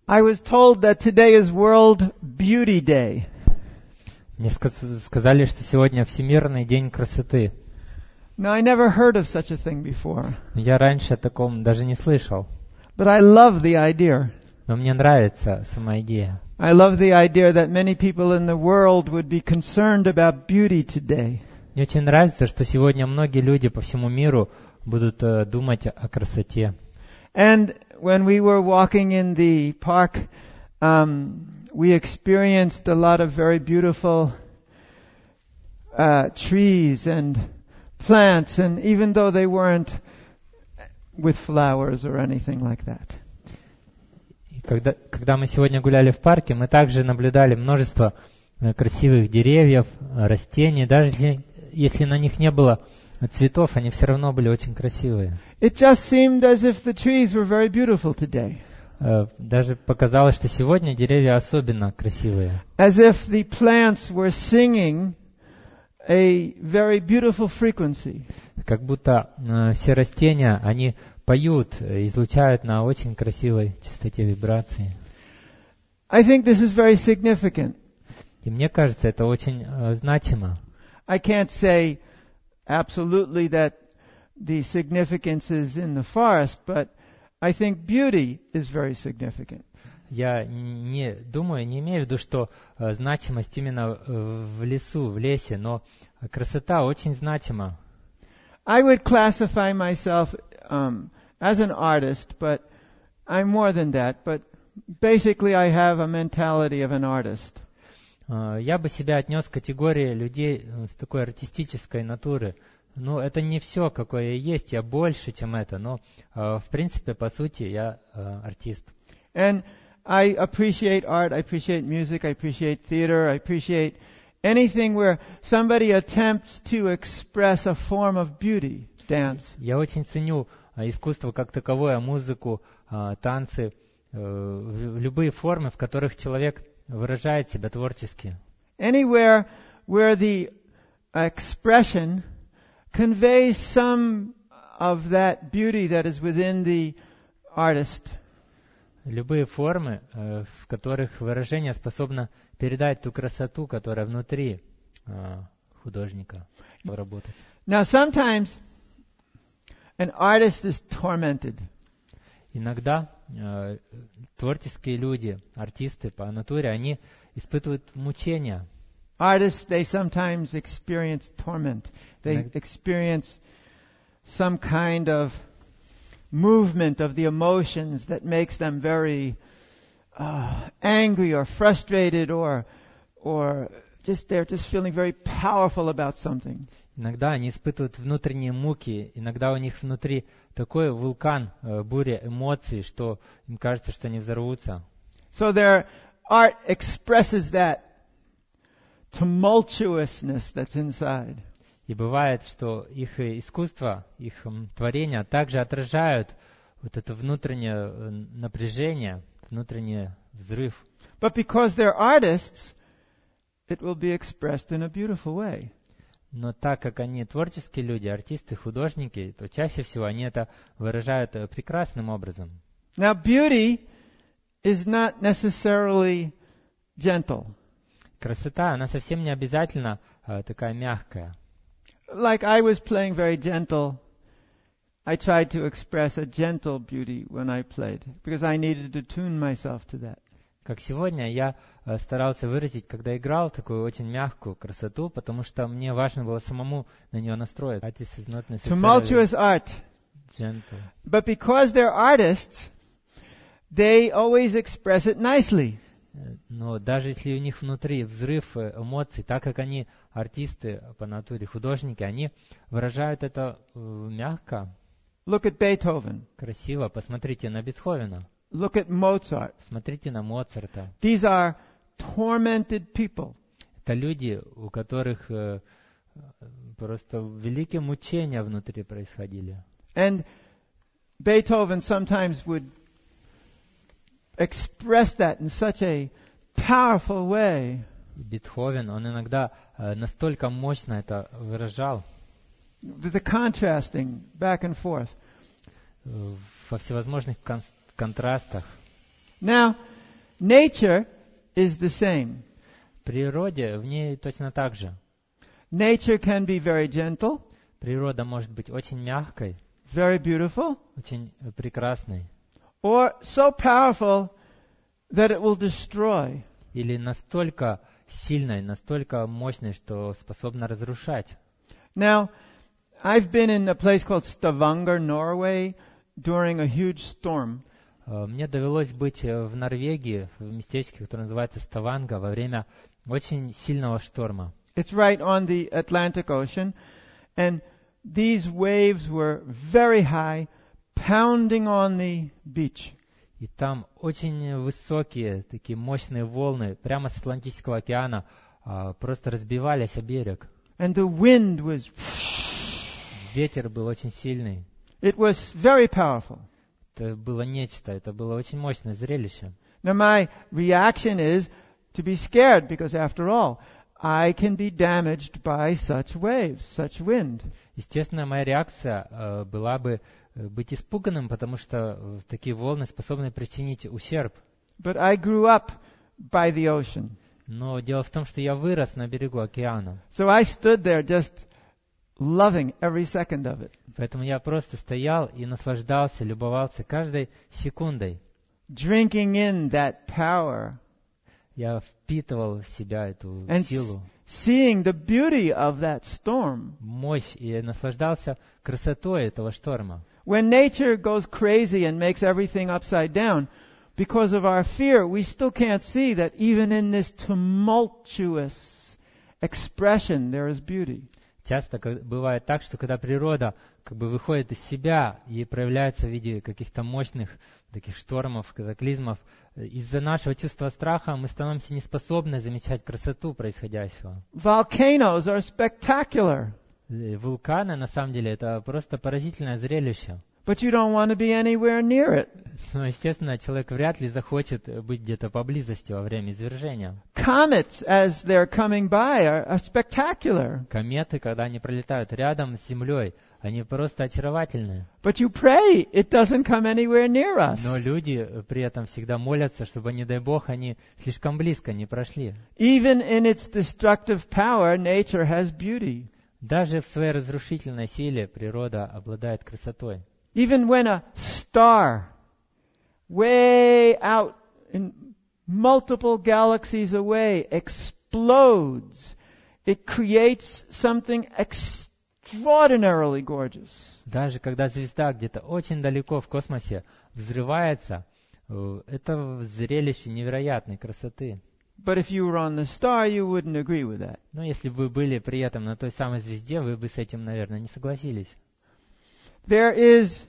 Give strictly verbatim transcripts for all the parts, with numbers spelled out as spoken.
I was told that today is World Beauty Day. Мне ска- сказали, что сегодня Всемирный день красоты. Now, I never heard of such a thing before, Я раньше о таком даже не слышал. but I love the idea. Но мне нравится сама идея. I love the idea that many people in the world would be concerned about beauty today. Мне очень нравится, что сегодня многие люди по всему миру будут э, думать о красоте. And when we were walking in the park, um, we experienced a lot of very beautiful uh, trees and plants, and even though they weren't with flowers or anything like that. И когда, когда мы сегодня гуляли в парке, мы также наблюдали множество э, красивых деревьев, э, растений. Даже если, если на них не было цветов, они все равно были очень красивые. It just seemed as if the trees were very beautiful today, Э, Даже показалось, что сегодня деревья особенно красивые. as if the plants were singing a very beautiful frequency. Как будто э, все растения, они поют, э, излучают на очень красивой частоте вибрации. I think this is very significant. И мне кажется, это очень э, значимо. I can't say absolutely that the significance is in the forest, but I think beauty is very significant. Я не думаю, не имею в виду, что э, значимость именно э, в лесу, в лесе, но красота очень значима. I would classify myself um, as an artist, but I'm more than that. But basically, I have a mentality of an artist. Э, Я бы себя отнес к категории людей э, с такой артистической натуры. Ну, это не все, какое я есть, я больше, чем это, но э, в принципе, по сути, я э, артист. And I appreciate art, I appreciate music, I appreciate theater, I appreciate anything where somebody attempts to express a form of beauty, dance. Я очень ценю э, искусство как таковое, музыку, э, танцы, э, в- любые формы, в которых человек выражает себя творчески. Anywhere where the expression conveys some of that beauty that is within the artist. Любые формы, э, в которых выражение способно передать ту красоту, которая внутри э, художника, работать. Now, sometimes an artist is tormented. Иногда э, творческие люди, артисты по натуре, они испытывают мучения. Artists, they sometimes experience torment. They Right. experience some kind of movement of the emotions that makes them very uh, angry or frustrated or or just they're just feeling very powerful about something. Иногда они испытывают внутренние муки, иногда у них внутри такой вулкан, э, буря эмоций, что им кажется, что они взорвутся. So their art expresses that tumultuousness that's inside. И бывает, что их э, искусство, их м, творения также отражают вот это внутреннее э, напряжение, внутренний взрыв. But because they're artists, it will be expressed in a beautiful way. Но так как они творческие люди, артисты, художники, то чаще всего они это выражают э, прекрасным образом. Now, beauty is not necessarily gentle. Красота, она совсем не обязательно э, такая мягкая. Like I was playing very gentle. I tried to express a gentle beauty when I played because I needed to tune myself to that. Как сегодня я э, старался выразить, когда играл, такую очень мягкую красоту, потому что мне важно было самому на нее настроить. Artist is not necessarily Tumultuous art. gentle. But because they're artists, they always express it nicely. Э, Но даже если у них внутри взрыв э, эмоций, так как они артисты по натуре, художники, они выражают это э, мягко, Look at Beethoven. красиво. Посмотрите на Бетховена, Look at Mozart. смотрите на Моцарта. These are tormented people. Это люди, у которых э, э, просто великие мучения внутри происходили. And Beethoven sometimes would express that in such a powerful way. И Бетховен, он иногда э, настолько мощно это выражал The contrasting back and forth. э, во всевозможных кон- контрастах. Now, nature is the same. В природе в ней точно так же. Nature can be very gentle, Природа может быть очень мягкой, very beautiful, очень прекрасной, or so powerful that it will destroy. или настолько сильной, настолько мощной, что способна разрушать. Now, I've been in a place called Stavanger, Norway, during a huge storm. Э, Мне довелось быть э, в Норвегии, в местечке, которое называется Ставанга, во время очень сильного шторма. It's right on the Atlantic Ocean, and these waves were very high, pounding on the beach. И там очень высокие, такие мощные волны, прямо с Атлантического океана, а, просто разбивались о берег. And the wind was, Ветер был очень сильный. it was very powerful. Это было нечто, это было очень мощное зрелище. Now my reaction is to be scared, because after all, I can be damaged by such waves, such wind. Естественно, моя реакция э, была бы э, быть испуганным, потому что э, такие волны способны причинить ущерб. But I grew up by the ocean. Но дело в том, что я вырос на берегу океана. So I stood there just loving every second of it, Поэтому я просто стоял и наслаждался, любовался каждой секундой. drinking in that power Я впитывал в себя эту and s- силу, seeing the beauty of that storm. мощь, и наслаждался красотой этого шторма. When nature goes crazy and makes everything upside down, because of our fear, we still can't see that even in this tumultuous expression there is beauty. Часто ка- бывает так, что когда природа как бы выходит из себя и проявляется в виде каких-то мощных таких штормов, катаклизмов, э, из-за нашего чувства страха мы становимся неспособны замечать красоту происходящего. Volcanoes are spectacular, Э, Вулканы, на самом деле, это просто поразительное зрелище. but you don't want to be anywhere near it. Но, естественно, человек вряд ли захочет э, быть где-то поблизости во время извержения. Comets, as they're coming by, are, are spectacular. Кометы, когда они пролетают рядом с Землей, они просто очаровательные. But you pray it doesn't come anywhere near us. Но люди э, при этом всегда молятся, чтобы, не дай Бог, они слишком близко не прошли. Even in its destructive power, nature has beauty. Даже в своей разрушительной силе природа обладает красотой. Even when a star, way out in multiple galaxies away, explodes, it creates something extraordinarily gorgeous. Даже когда звезда где-то очень далеко в космосе взрывается, э, это зрелище невероятной красоты. But if you were on the star, you wouldn't agree with that. Но если бы вы были при этом на той самой звезде, вы бы с этим, наверное, не согласились. There is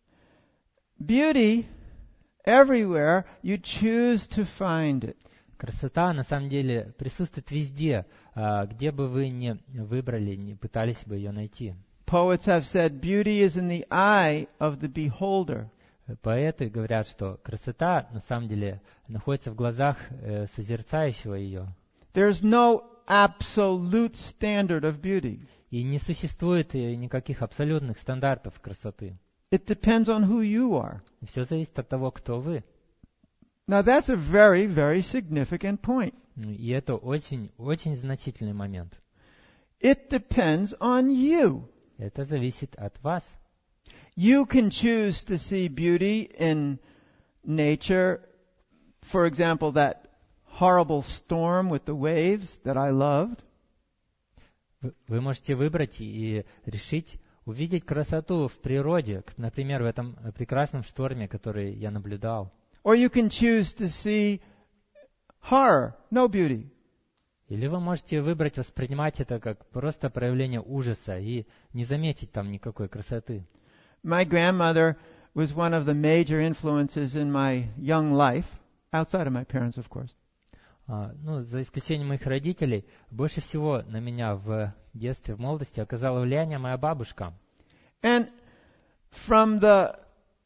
beauty everywhere. You choose to find it. Красота, на самом деле, присутствует везде, а, где бы вы ни выбрали, не пытались бы ее найти. Poets have said beauty is in the eye of the beholder. Поэты говорят, что красота, на самом деле, находится в глазах э, созерцающего ее. There's no absolute standard of beauty. И не существует э, никаких абсолютных стандартов красоты. It depends on who you are. Все зависит от того, кто вы. Now that's a very, very significant point. И это очень, очень значительный момент. It depends on you. Это зависит от вас. You can choose to see beauty in nature. For example, that horrible storm with the waves that I loved. Вы- Вы можете выбрать и решить увидеть красоту в природе, как, например, в этом э, прекрасном шторме, который я наблюдал. Or you can choose to see horror, no beauty. Или вы можете выбрать воспринимать это как просто проявление ужаса и не заметить там никакой красоты. My grandmother was one of the major influences in my young life, outside of my parents, of course. А, ну, за исключением моих родителей, больше всего на меня в детстве, в молодости оказала влияние моя бабушка. And from the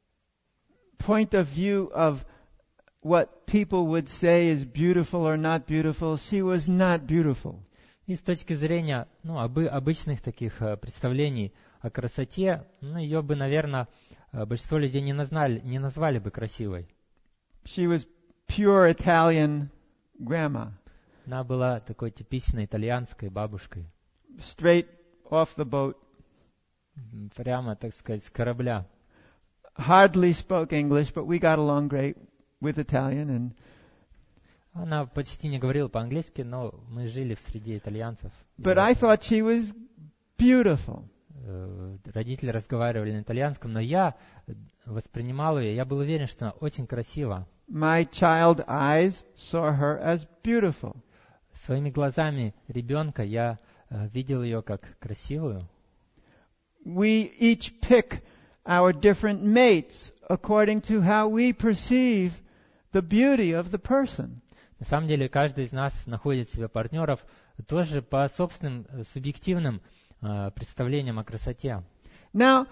point of view of what people would say is beautiful or not beautiful, she was not beautiful. И с точки зрения ну, обы- обычных таких э, представлений о красоте, ну, ее бы, наверное, э, большинство людей не назвали, не назвали бы красивой. She was pure Italian grandma, Она была такой типичной итальянской бабушкой. straight off the boat. М, Прямо, так сказать, с корабля. Hardly spoke English, but we got along great with Italian. And Она почти не говорила по-английски, но мы жили в среде итальянцев. but I thought she was beautiful. Э, Родители разговаривали на итальянском, но я воспринимал ее, я был уверен, что она очень красива. My child eyes saw her as beautiful. Своими глазами ребенка я э, видел ее как красивую. We each pick our different mates according to how we perceive the beauty of the person. На самом деле, каждый из нас находит себе партнеров тоже по собственным э, субъективным э, представлениям о красоте. Now,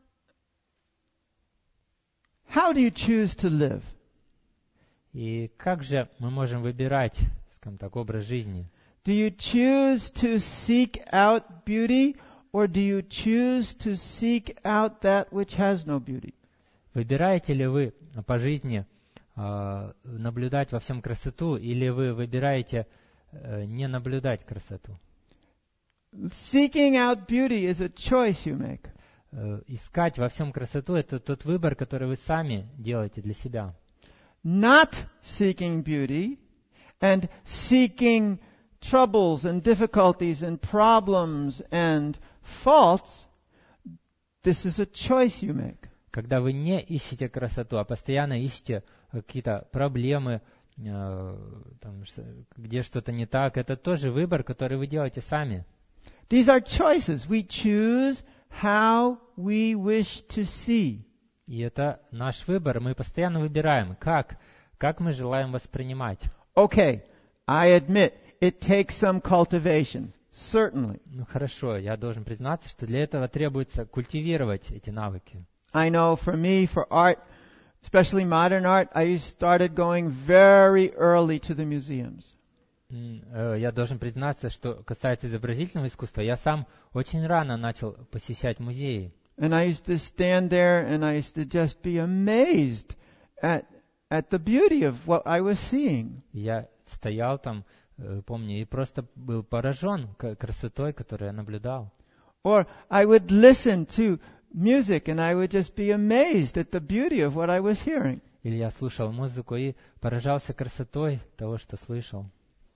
how do you choose to live? И как же мы можем выбирать, скажем так, образ жизни? Do you choose to seek out beauty, or do you choose to seek out that which has no beauty? Выбираете ли вы по жизни э, наблюдать во всем красоту, или вы выбираете э, не наблюдать красоту? Seeking out beauty is a choice you make. Э, искать во всем красоту — это тот выбор, который вы сами делаете для себя. Not seeking beauty and seeking troubles and difficulties and problems and faults, this is a choice you make. Когда вы не ищете красоту, а постоянно ищете какие-то проблемы, э, там, ш- где что-то не так, это тоже выбор, который вы делаете сами. These are choices. We choose how we wish to see. И это наш выбор. Мы постоянно выбираем, как, как мы желаем воспринимать. Okay, I admit it takes some cultivation, certainly. Ну хорошо, я должен признаться, что для этого требуется культивировать эти навыки. I know for me, for art, especially modern art, I started going very early to the museums. М, э, Я должен признаться, что касается изобразительного искусства, я сам очень рано начал посещать музеи. And I used to stand there and I used to just be amazed at, at the beauty of what I was seeing. И Я стоял там, э, помню, и просто был поражен к- красотой, которую я наблюдал. Or I would listen to music and I would just be amazed at the beauty of what I was hearing. Или я слушал музыку и поражался красотой того, что слышал.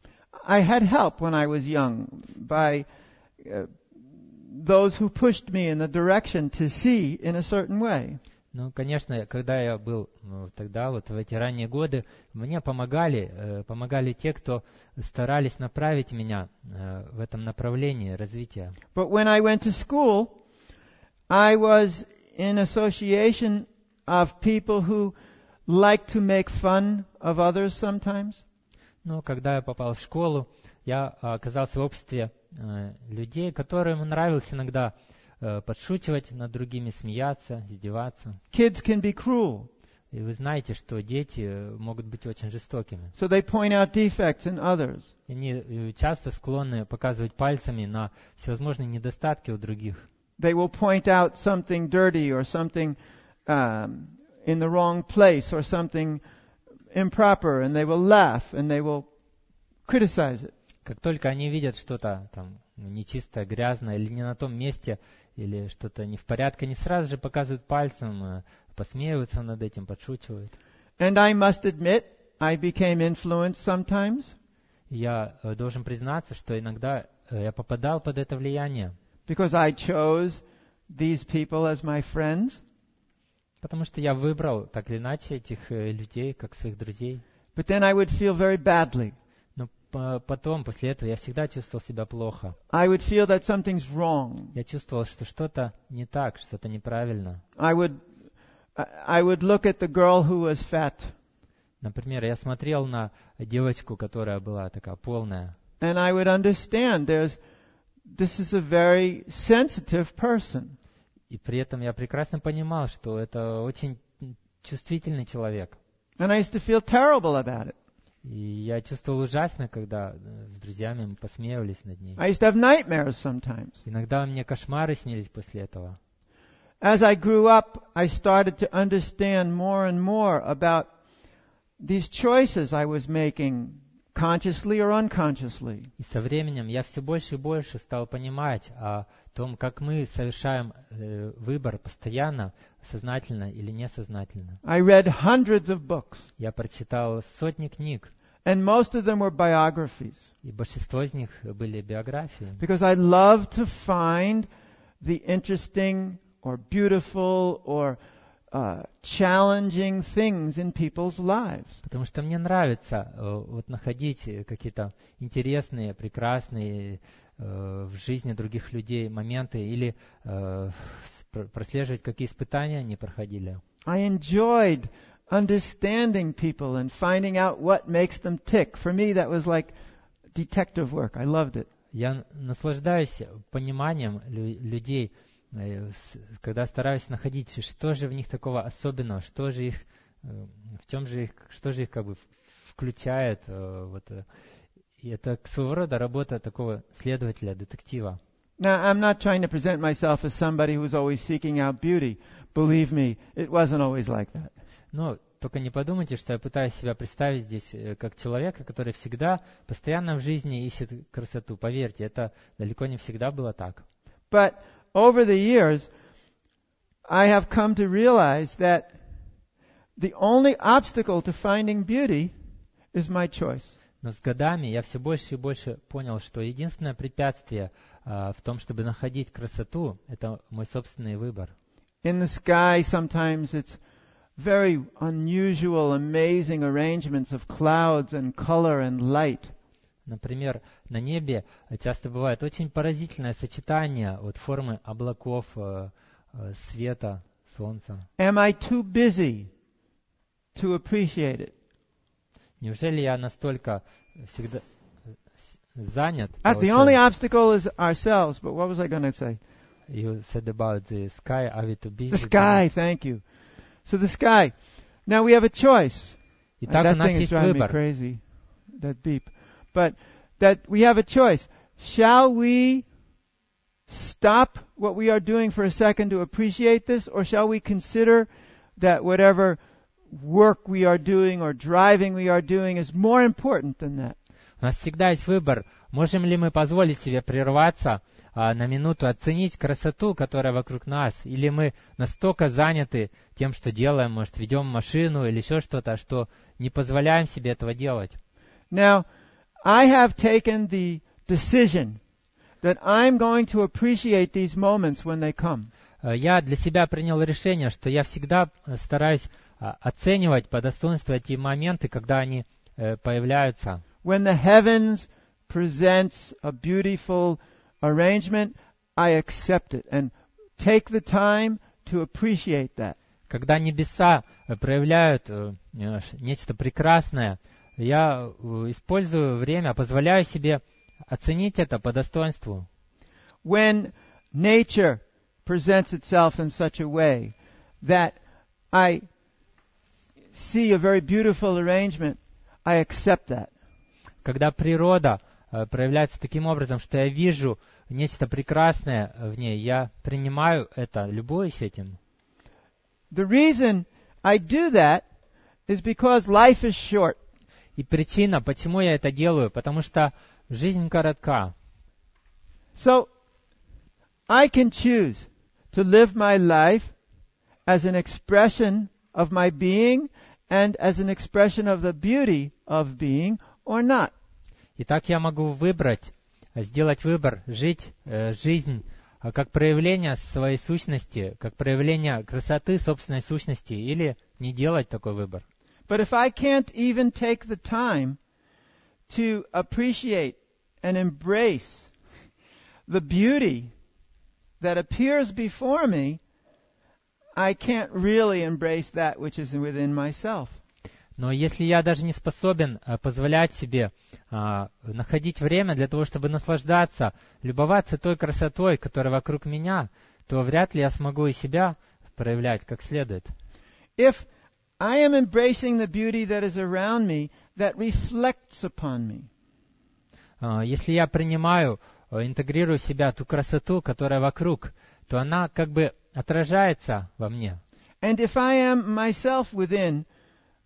I had help when I was young by uh, those who pushed me in the direction to see in a certain way. Ну, конечно, когда я был ну, тогда, вот в эти ранние годы, мне помогали, э, помогали те, кто старались направить меня э, в этом направлении развития. But when I went to school, I was in association of people who like to make fun of others sometimes. Но когда я попал в школу, я оказался в обществе э, людей, которым нравилось иногда э, подшучивать над другими, смеяться, издеваться. Kids can be cruel, И вы знаете, что дети э, могут быть очень жестокими. so they point out defects in others. Они э, часто склонны показывать пальцами на всевозможные недостатки у других. They will point out something dirty or something um, in the wrong place or something improper, and they will laugh and they will criticize it. Как только они видят что-то там нечистое, грязное или не на том месте, или что-то не в порядке, они сразу же показывают пальцем, э, посмеиваются над этим, подшучивают. And I must admit, I became influenced sometimes И Я э, должен признаться, что иногда э, я попадал под это влияние, because I chose these people as my friends. потому что я выбрал так или иначе этих э, людей как своих друзей. But then I would feel very badly. Но по- потом, после этого, я всегда чувствовал себя плохо. I would feel that something's wrong. Я чувствовал, что что-то не так, что-то неправильно. I would, I I would look at the girl who was fat, Например, я смотрел на девочку, которая была такая полная, and I would understand there's, this is a very sensitive person. и при этом я прекрасно понимал, что это очень чувствительный человек. And I used to feel terrible about it. И я чувствовал ужасно, когда э, с друзьями мы посмеивались над ней. I used to have nightmares sometimes. Иногда мне кошмары снились после этого. As I grew up, I started to understand more and more about these choices I was making, consciously or unconsciously. И со временем я все больше и больше стал понимать о том, как мы совершаем э, выбор постоянно, сознательно или несознательно. I read hundreds of books, Я прочитал сотни книг, and most of them were biographies, и большинство из них были биографии. because I love to find the interesting or beautiful or uh, challenging things in people's lives. Потому что мне нравится э, вот находить какие-то интересные, прекрасные э, в жизни других людей моменты или э, пр- прослеживать, какие испытания они проходили. I enjoyed understanding people and finding out what makes them tick. For me, that was like detective work. I loved it. Я наслаждаюсь пониманием лю- людей, э, с- когда стараюсь находить, что же в них такого особенного, что же их, э, в чем же их, что же их как бы включает. э, Вот, э. И это своего рода работа такого следователя, детектива. Now, I'm not trying to present myself as somebody who's always seeking out beauty. Believe me, it wasn't always like that. Но только не подумайте, что я пытаюсь себя представить здесь э, как человека, который всегда, постоянно в жизни ищет красоту. Поверьте, это далеко не всегда было так. But over the years, I have come to realize that the only obstacle to finding beauty is my choice. Но с годами я все больше и больше понял, что единственное препятствие а, в том, чтобы находить красоту, это мой собственный выбор. In the sky, sometimes it's very unusual, amazing arrangements of clouds and color and light. Например, на небе часто бывает очень поразительное сочетание вот формы облаков, э, э, света, солнца. Am I too busy to appreciate it? Неужели я настолько всегда э, с- занят? Uh, the получаю- only obstacle is ourselves, but what was I going to say? You said about the sky, are we too busy? The sky, thank you. So the sky. Now we have a choice. Итак, that у нас thing is есть driving me выбор. crazy, that beep. But that we have a choice. Shall we stop what we are doing for a second to appreciate this, or shall we consider that whatever work we are doing or driving we are doing is more important than that? У нас всегда есть выбор. Можем ли мы позволить себе прерваться а, на минуту, оценить красоту, которая вокруг нас, или мы настолько заняты тем, что делаем, может, ведем машину или еще что-то, что не позволяем себе этого делать. Now, I have taken the decision that I'm going to appreciate these moments when they come. Э, Я для себя принял решение, что я всегда э, стараюсь а, оценивать по достоинству эти моменты, когда они э, появляются. When the heavens presents a beautiful arrangement, I accept it and take the time to appreciate that. Когда небеса э, проявляют э, э, ш- нечто прекрасное, я э, использую время, позволяю себе оценить это по достоинству. When nature presents itself in such a way that I see a very beautiful arrangement, I accept that. Когда природа э, проявляется таким образом, что я вижу нечто прекрасное в ней, я принимаю это, любуюсь этим. The reason I do that is because life is short. И причина, почему я это делаю, потому что жизнь коротка. So I can choose to live my life as an expression of my being and as an expression of the beauty of being or not. Итак, я могу выбрать, э, сделать выбор, жить э, жизнь э, как проявление своей сущности, как проявление красоты собственной сущности, или не делать такой выбор. But if I can't even take the time to appreciate and embrace the beauty that appears before me, I can't really embrace that which is within myself. Но если я даже не способен э, позволять себе э, находить время для того, чтобы наслаждаться, любоваться той красотой, которая вокруг меня, то вряд ли я смогу и себя проявлять как следует. If I am embracing the beauty that is around me, that reflects upon me. Э, Если я принимаю, э, интегрирую в себя ту красоту, которая вокруг, то она как бы отражается во мне. And if I am myself within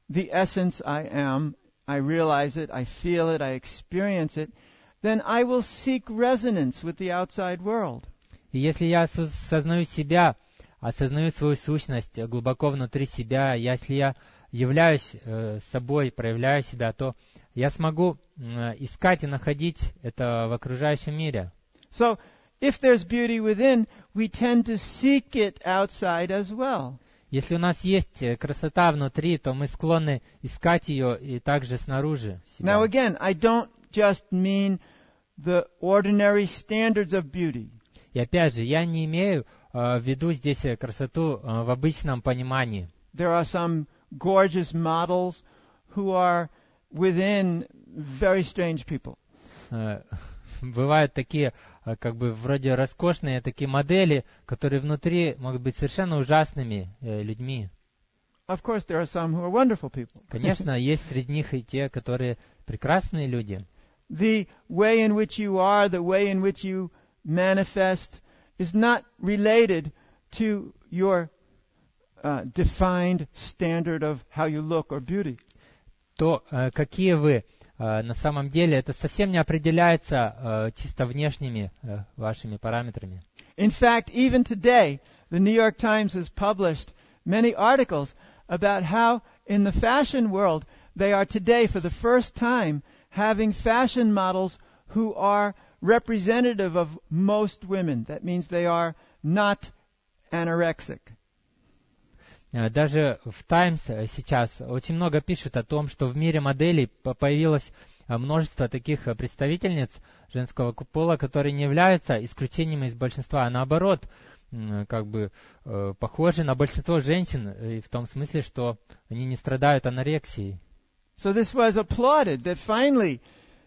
the essence I am, I realize it, I feel it, I experience it, then I will seek resonance with the outside world. И если я осознаю себя, осознаю свою сущность глубоко внутри себя, если я являюсь э, собой, проявляю себя, то я смогу э, искать и находить это в окружающем мире. So, if there's beauty within, we tend to seek it outside as well. Если у нас есть красота внутри, то мы склонны искать ее и также снаружи себя. Now again, I don't just mean the ordinary standards of beauty. И опять же, я не имею э, в виду здесь красоту э, в обычном понимании. There are some gorgeous models who are within very strange people. Э, бывают такие, э, как бы, вроде роскошные такие модели, которые внутри могут быть совершенно ужасными э, людьми. Of course, there are some who are wonderful people. Конечно, есть среди них и те, которые прекрасные люди. The way in which you are, the way in which you manifest is not related to your uh, defined standard of how you look or beauty. То, э, какие вы э, на самом деле, это совсем не определяется э, чисто внешними э, вашими параметрами. In fact, even today, the New York Times has published many articles about how in the fashion world they are today for the first time having fashion models who are representative of most women. That means they are not anorexic. Даже в Times сейчас очень много пишут о том, что в мире моделей появилось множество таких представительниц женского пола, которые не являются исключением из большинства, а наоборот, как бы похожи на большинство женщин, и в том смысле, что они не страдают анорексией. So this was applauded that finally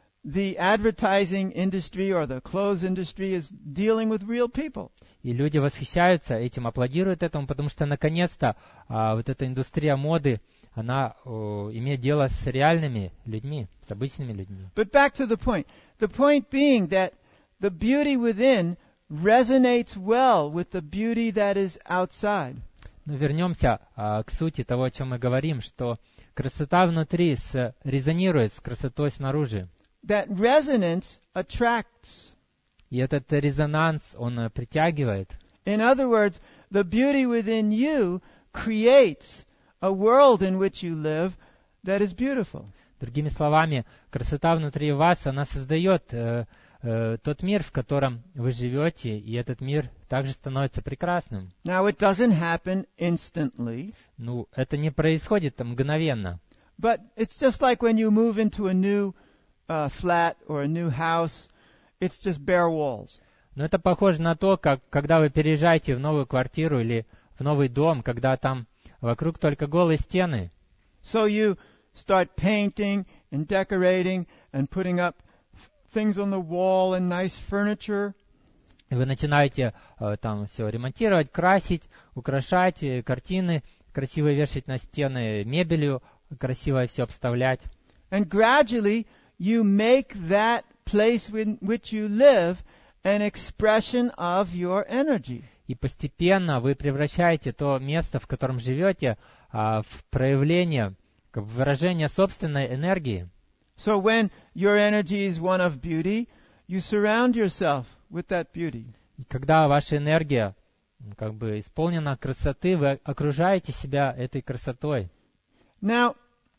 the advertising industry or the clothes industry is dealing with real people. И люди восхищаются этим, аплодируют этому, потому что наконец-то а, вот эта индустрия моды, она о, имеет дело с реальными людьми, с обычными людьми. But back to the point. The point being that the beauty within resonates well with the beauty that is outside. Но вернемся а, к сути того, о чем мы говорим, что красота внутри с, резонирует с красотой снаружи. That resonance attracts. И этот резонанс, он притягивает. In other words, the beauty within you creates a world in which you live that is beautiful. Другими словами, красота внутри вас, она создает э, э, тот мир, в котором вы живете, и этот мир также становится прекрасным. Now, it doesn't happen instantly. Ну, это не происходит мгновенно. But it's just like when you move into a new uh, flat or a new house, it's just bare walls. Но это похоже на то, как когда вы переезжаете в новую квартиру или в новый дом, когда там вокруг только голые стены. So you start painting and decorating and putting up things on the wall and nice furniture. И вы начинаете э, там все ремонтировать, красить, украшать, э, картины красиво вешать на стены, мебелью красиво все обставлять. And gradually you make that place in which you live an expression of your energy. И постепенно вы превращаете то место, в котором живете, в проявление, в выражение собственной энергии. So when your energy is one of beauty, you surround yourself with that beauty. И когда ваша энергия как бы исполнена красоты, вы окружаете себя этой красотой. Now,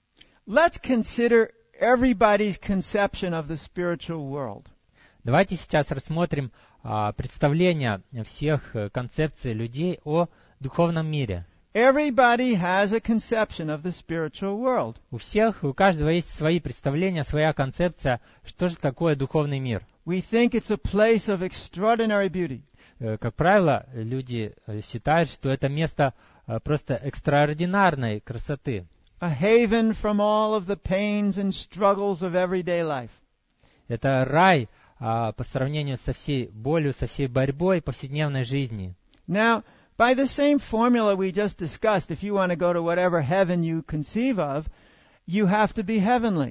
let's consider everybody's conception of the spiritual world. Давайте сейчас рассмотрим а, представление всех концепций людей о духовном мире. Everybody has a conception of the spiritual world. У всех, у каждого есть свои представления, своя концепция, что же такое духовный мир. We think it's a place of extraordinary beauty. Как правило, люди считают, что это место просто экстраординарной красоты. A haven from all of the pains and struggles of everyday life. Это рай а, по сравнению со всей болью, со всей борьбой повседневной жизни. Now, by the same formula we just discussed, if you want to go to whatever heaven you conceive of, you have to be heavenly.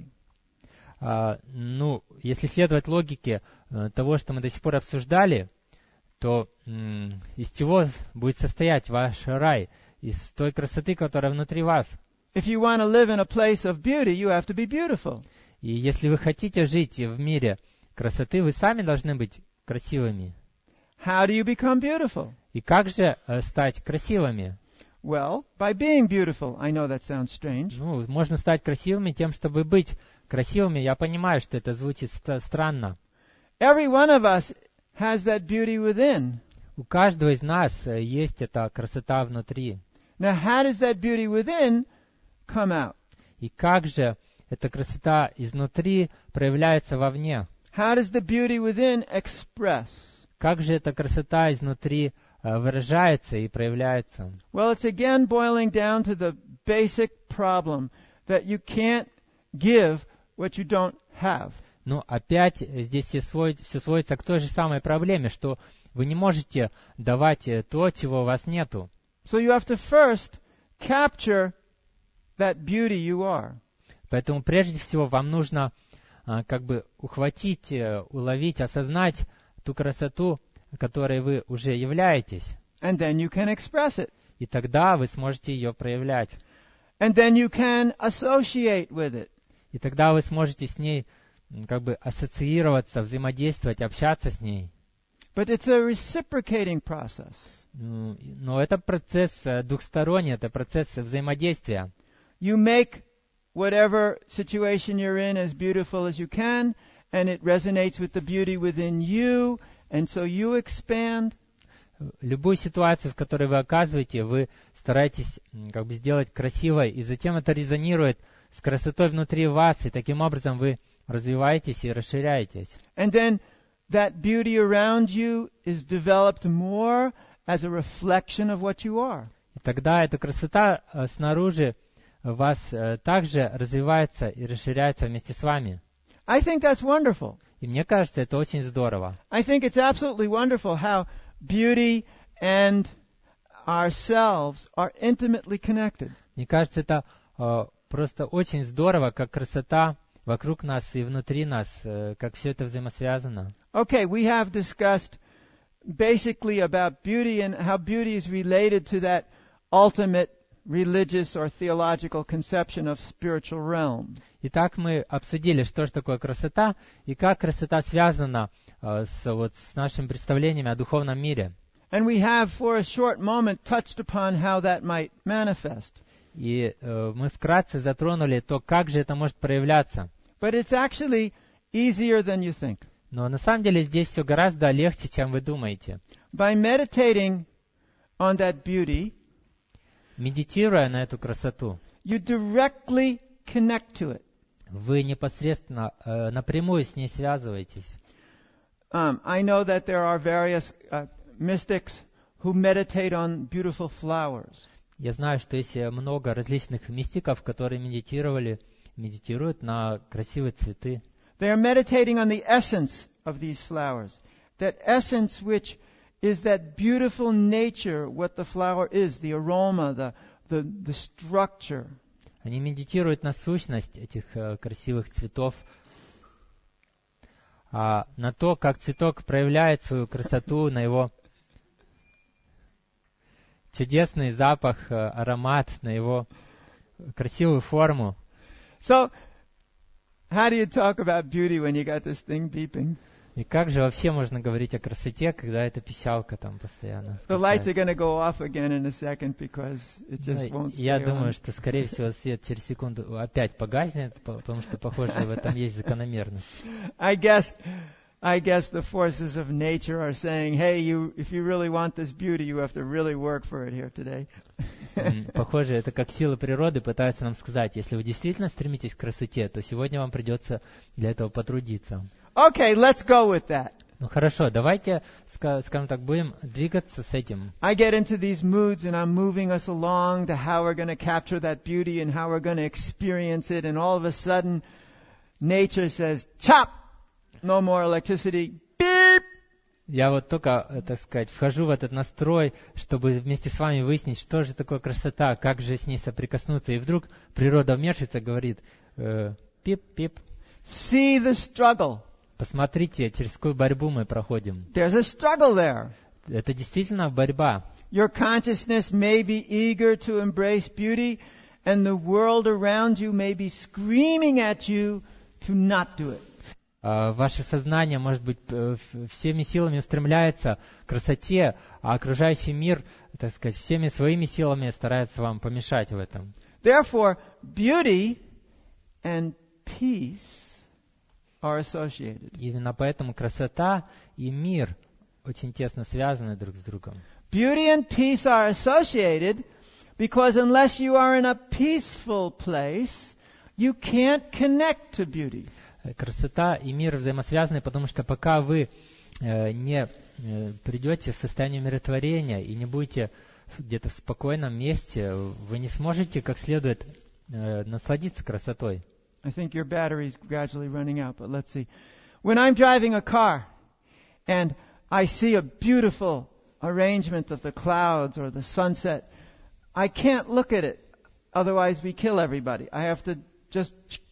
А, ну, если следовать логике а, того, что мы до сих пор обсуждали, то м- из чего будет состоять ваш рай? Из той красоты, которая внутри вас. if you want to live in a place of beauty, you have to be beautiful. И если вы хотите жить в мире красоты, вы сами должны быть красивыми. How do you become beautiful? И как же э, стать красивыми? Well, by being beautiful. I know that sounds strange. Ну, можно стать красивыми тем, чтобы быть красивыми. Я понимаю, что это звучит ст- странно. Every one of us has that beauty within. У каждого из нас э, есть эта красота внутри. Now, how does that beauty within come out? И как же эта красота изнутри проявляется вовне? How does the beauty within express? Как же эта красота изнутри э, выражается и проявляется? Well, it's again boiling down to the basic problem that you can't give what you don't have. Ну, опять здесь все, сводит, все сводится к той же самой проблеме, что вы не можете давать то, чего у вас нету. So you have to first capture that beauty you are. Поэтому прежде всего вам нужно а, как бы ухватить, уловить, осознать ту красоту, которой вы уже являетесь. And then you can express it. И тогда вы сможете ее проявлять. And then you can associate with it. И тогда вы сможете с ней как бы ассоциироваться, взаимодействовать, общаться с ней. But it's a reciprocating process. Но это процесс двухсторонний, это процесс взаимодействия. You make whatever situation you're in as beautiful as you can, and it resonates with the beauty within you, and so you expand. Любую ситуацию, в которой вы оказываете, вы стараетесь как бы сделать красивой, и затем это резонирует с красотой внутри вас, и таким образом вы развиваетесь и расширяетесь. And then that beauty around you is developed more as a reflection of what you are. И тогда эта красота снаружи вас также развивается и расширяется вместе с вами. I think that's wonderful. И мне кажется, это очень здорово. I think it's absolutely wonderful how beauty and ourselves are intimately connected. Мне кажется, это э, просто очень здорово, как красота вокруг нас и внутри нас, э, как все это взаимосвязано. Okay, we have discussed basically about beauty and how beauty is related to that ultimate religious or theological conception of spiritual realm. Итак, мы обсудили, что же такое красота и как красота связана э, с, вот, с нашими представлениями о духовном мире. And we have for a short moment touched upon how that might manifest. И э, мы вкратце затронули то, как же это может проявляться. But it's actually easier than you think. Но на самом деле здесь все гораздо легче, чем вы думаете. By meditating on that beauty, медитируя на эту красоту, you directly connect to it. Вы непосредственно э, напрямую с ней связываетесь. Um, I know that there are various uh, mystics who meditate on beautiful flowers. Я знаю, что есть много различных мистиков, которые медитировали, медитируют на красивые цветы. They are meditating on the essence of these flowers. That essence which is that beautiful nature, what the flower is, the aroma, the, the, the structure. Они медитируют на сущность этих э, красивых цветов, а, на то, как цветок проявляет свою красоту, на его чудесный запах, э, аромат, на его красивую форму. So, how do you talk about beauty when you got this thing beeping? И как же вообще можно говорить о красоте, когда эта пищалка там постоянно? The lights are going to go off again in a second because it just won't stay Я on. думаю, что, скорее всего, свет через секунду опять погаснет, потому что, похоже, в этом есть закономерность. I guess, I guess the forces of nature are saying, hey, you, if you really want this beauty, you have to really work for it here today. Похоже, это как силы природы пытаются нам сказать, если вы действительно стремитесь к красоте, то сегодня вам придется для этого потрудиться. Okay, let's go with that. Ну хорошо, давайте, скажем так, будем двигаться с этим. I get into these moods and I'm moving us along to how we're going to capture that beauty and how we're going to experience it, and all of a sudden nature says, chop! No more electricity. Beep! Я вот только, так сказать, вхожу в этот настрой, чтобы вместе с вами выяснить, что же такое красота, как же с ней соприкоснуться. И вдруг природа вмешивается, говорит, э, пип-пип. See the struggle. Посмотрите, через какую борьбу мы проходим. There's a struggle there. Это действительно борьба. Your consciousness may be eager to embrace beauty, and the world around you may be screaming at you to not do it. А, Ваше сознание, может быть, э, в- всеми силами устремляется к красоте, а окружающий мир, так сказать, всеми своими силами старается вам помешать в этом. Therefore, beauty and peace are associated. Именно поэтому красота и мир очень тесно связаны друг с другом. Beauty and peace are associated because unless you are in a peaceful place, you can't connect to beauty. Э, Красота и мир взаимосвязаны, потому что пока вы э, не э, придете в состояние умиротворения и не будете где-то в спокойном месте, вы не сможете как следует э, насладиться красотой. I think your battery's gradually running out, but let's see. When I'm driving a car and I see a beautiful arrangement of the clouds or the sunset, I can't look at it, otherwise we kill everybody. I have to just,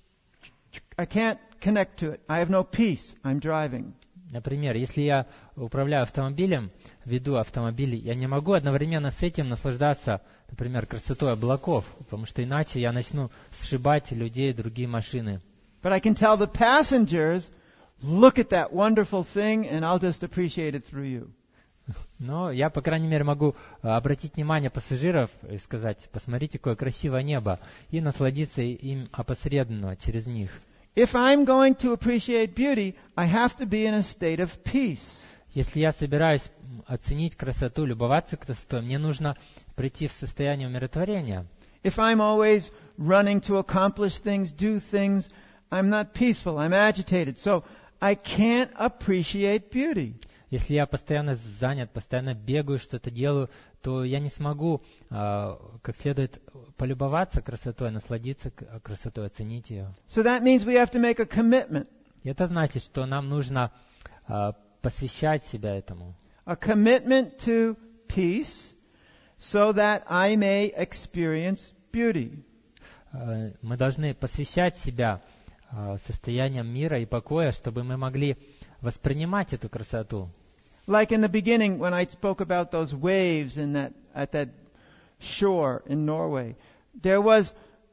I can't connect to it. I have no peace. I'm driving. Например, если я управляю автомобилем, веду автомобиль, я не могу одновременно с этим наслаждаться, например, красотой облаков, потому что иначе я начну сшибать людей, другие машины. But I can tell the passengers, look at that wonderful thing and I'll just appreciate it through you. Но я, по крайней мере, могу а, обратить внимание пассажиров и сказать, посмотрите, какое красивое небо, и насладиться им опосредованно через них. If I'm going to appreciate beauty, I have to be in a state of peace. Если я собираюсь м, оценить красоту, любоваться красотой, мне нужно прийти в состояние умиротворения. If I'm always running to accomplish things, do things, I'm not peaceful, I'm agitated. So I can't appreciate beauty. Если я постоянно занят, постоянно бегаю, что-то делаю, то я не смогу а, как следует полюбоваться красотой, насладиться к- красотой, оценить ее. So that means we have to make a commitment. И это значит, что нам нужно а, посвящать себя этому. A commitment to peace so that I may experience beauty. А, Мы должны посвящать себя а, состояниям мира и покоя, чтобы мы могли воспринимать эту красоту. Like in the beginning when I spoke about those waves in that, at that shore in Norway, there was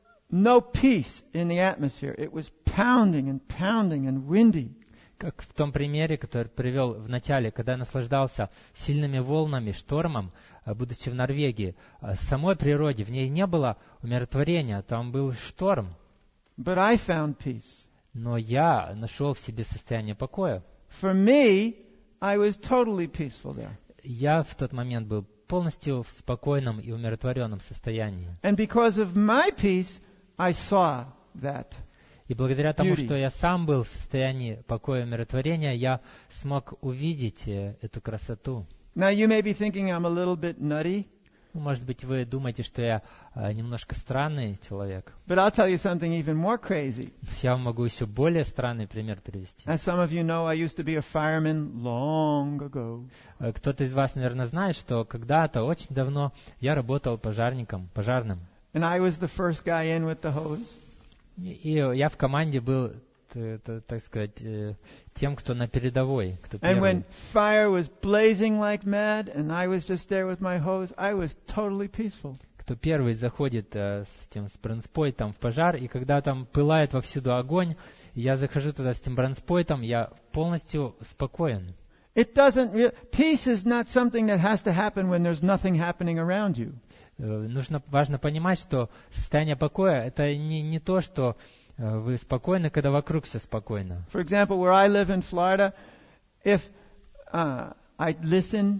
no peace in the atmosphere. It was pounding and pounding and windy. Как в том примере, который привел в начале, когда я наслаждался сильными волнами, штормом, а, будучи в Норвегии. А В самой природе, в ней не было умиротворения, там был шторм. But I found peace. Но я нашел в себе состояние покоя. For me, I was totally peaceful there. Я в тот момент был полностью в спокойном и умиротворенном состоянии. And because of my peace, I saw that. И благодаря тому, Beauty. что я сам был в состоянии покоя и умиротворения, я смог увидеть э, эту красоту. Now you may be thinking I'm a little bit nutty, Ну, может быть, вы думаете, что я э, немножко странный человек. but I'll tell you something even more crazy. Я вам могу еще более странный пример привести. As some of you know, I used to be a fireman long ago. Э, Кто-то из вас, наверное, знает, что когда-то, очень давно, я работал пожарником, пожарным. And I was the first guy in with the hose. И и я в команде был, т- т- так сказать, э, тем, кто на передовой, кто And when первый. fire was blazing like mad and I was just there with my hose, I was totally peaceful. Кто первый заходит э, с тем с бронспойтом в пожар, и когда там пылает вовсюду огонь, и я захожу туда с тем бронспойтом, я полностью спокоен. It doesn't re- peace is not something that has to happen when there's nothing happening around you. Э, Нужно, важно понимать, что состояние покоя — это не, не то, что э, вы спокойны, когда вокруг все спокойно. For example, where I live in Florida, if uh, I listen,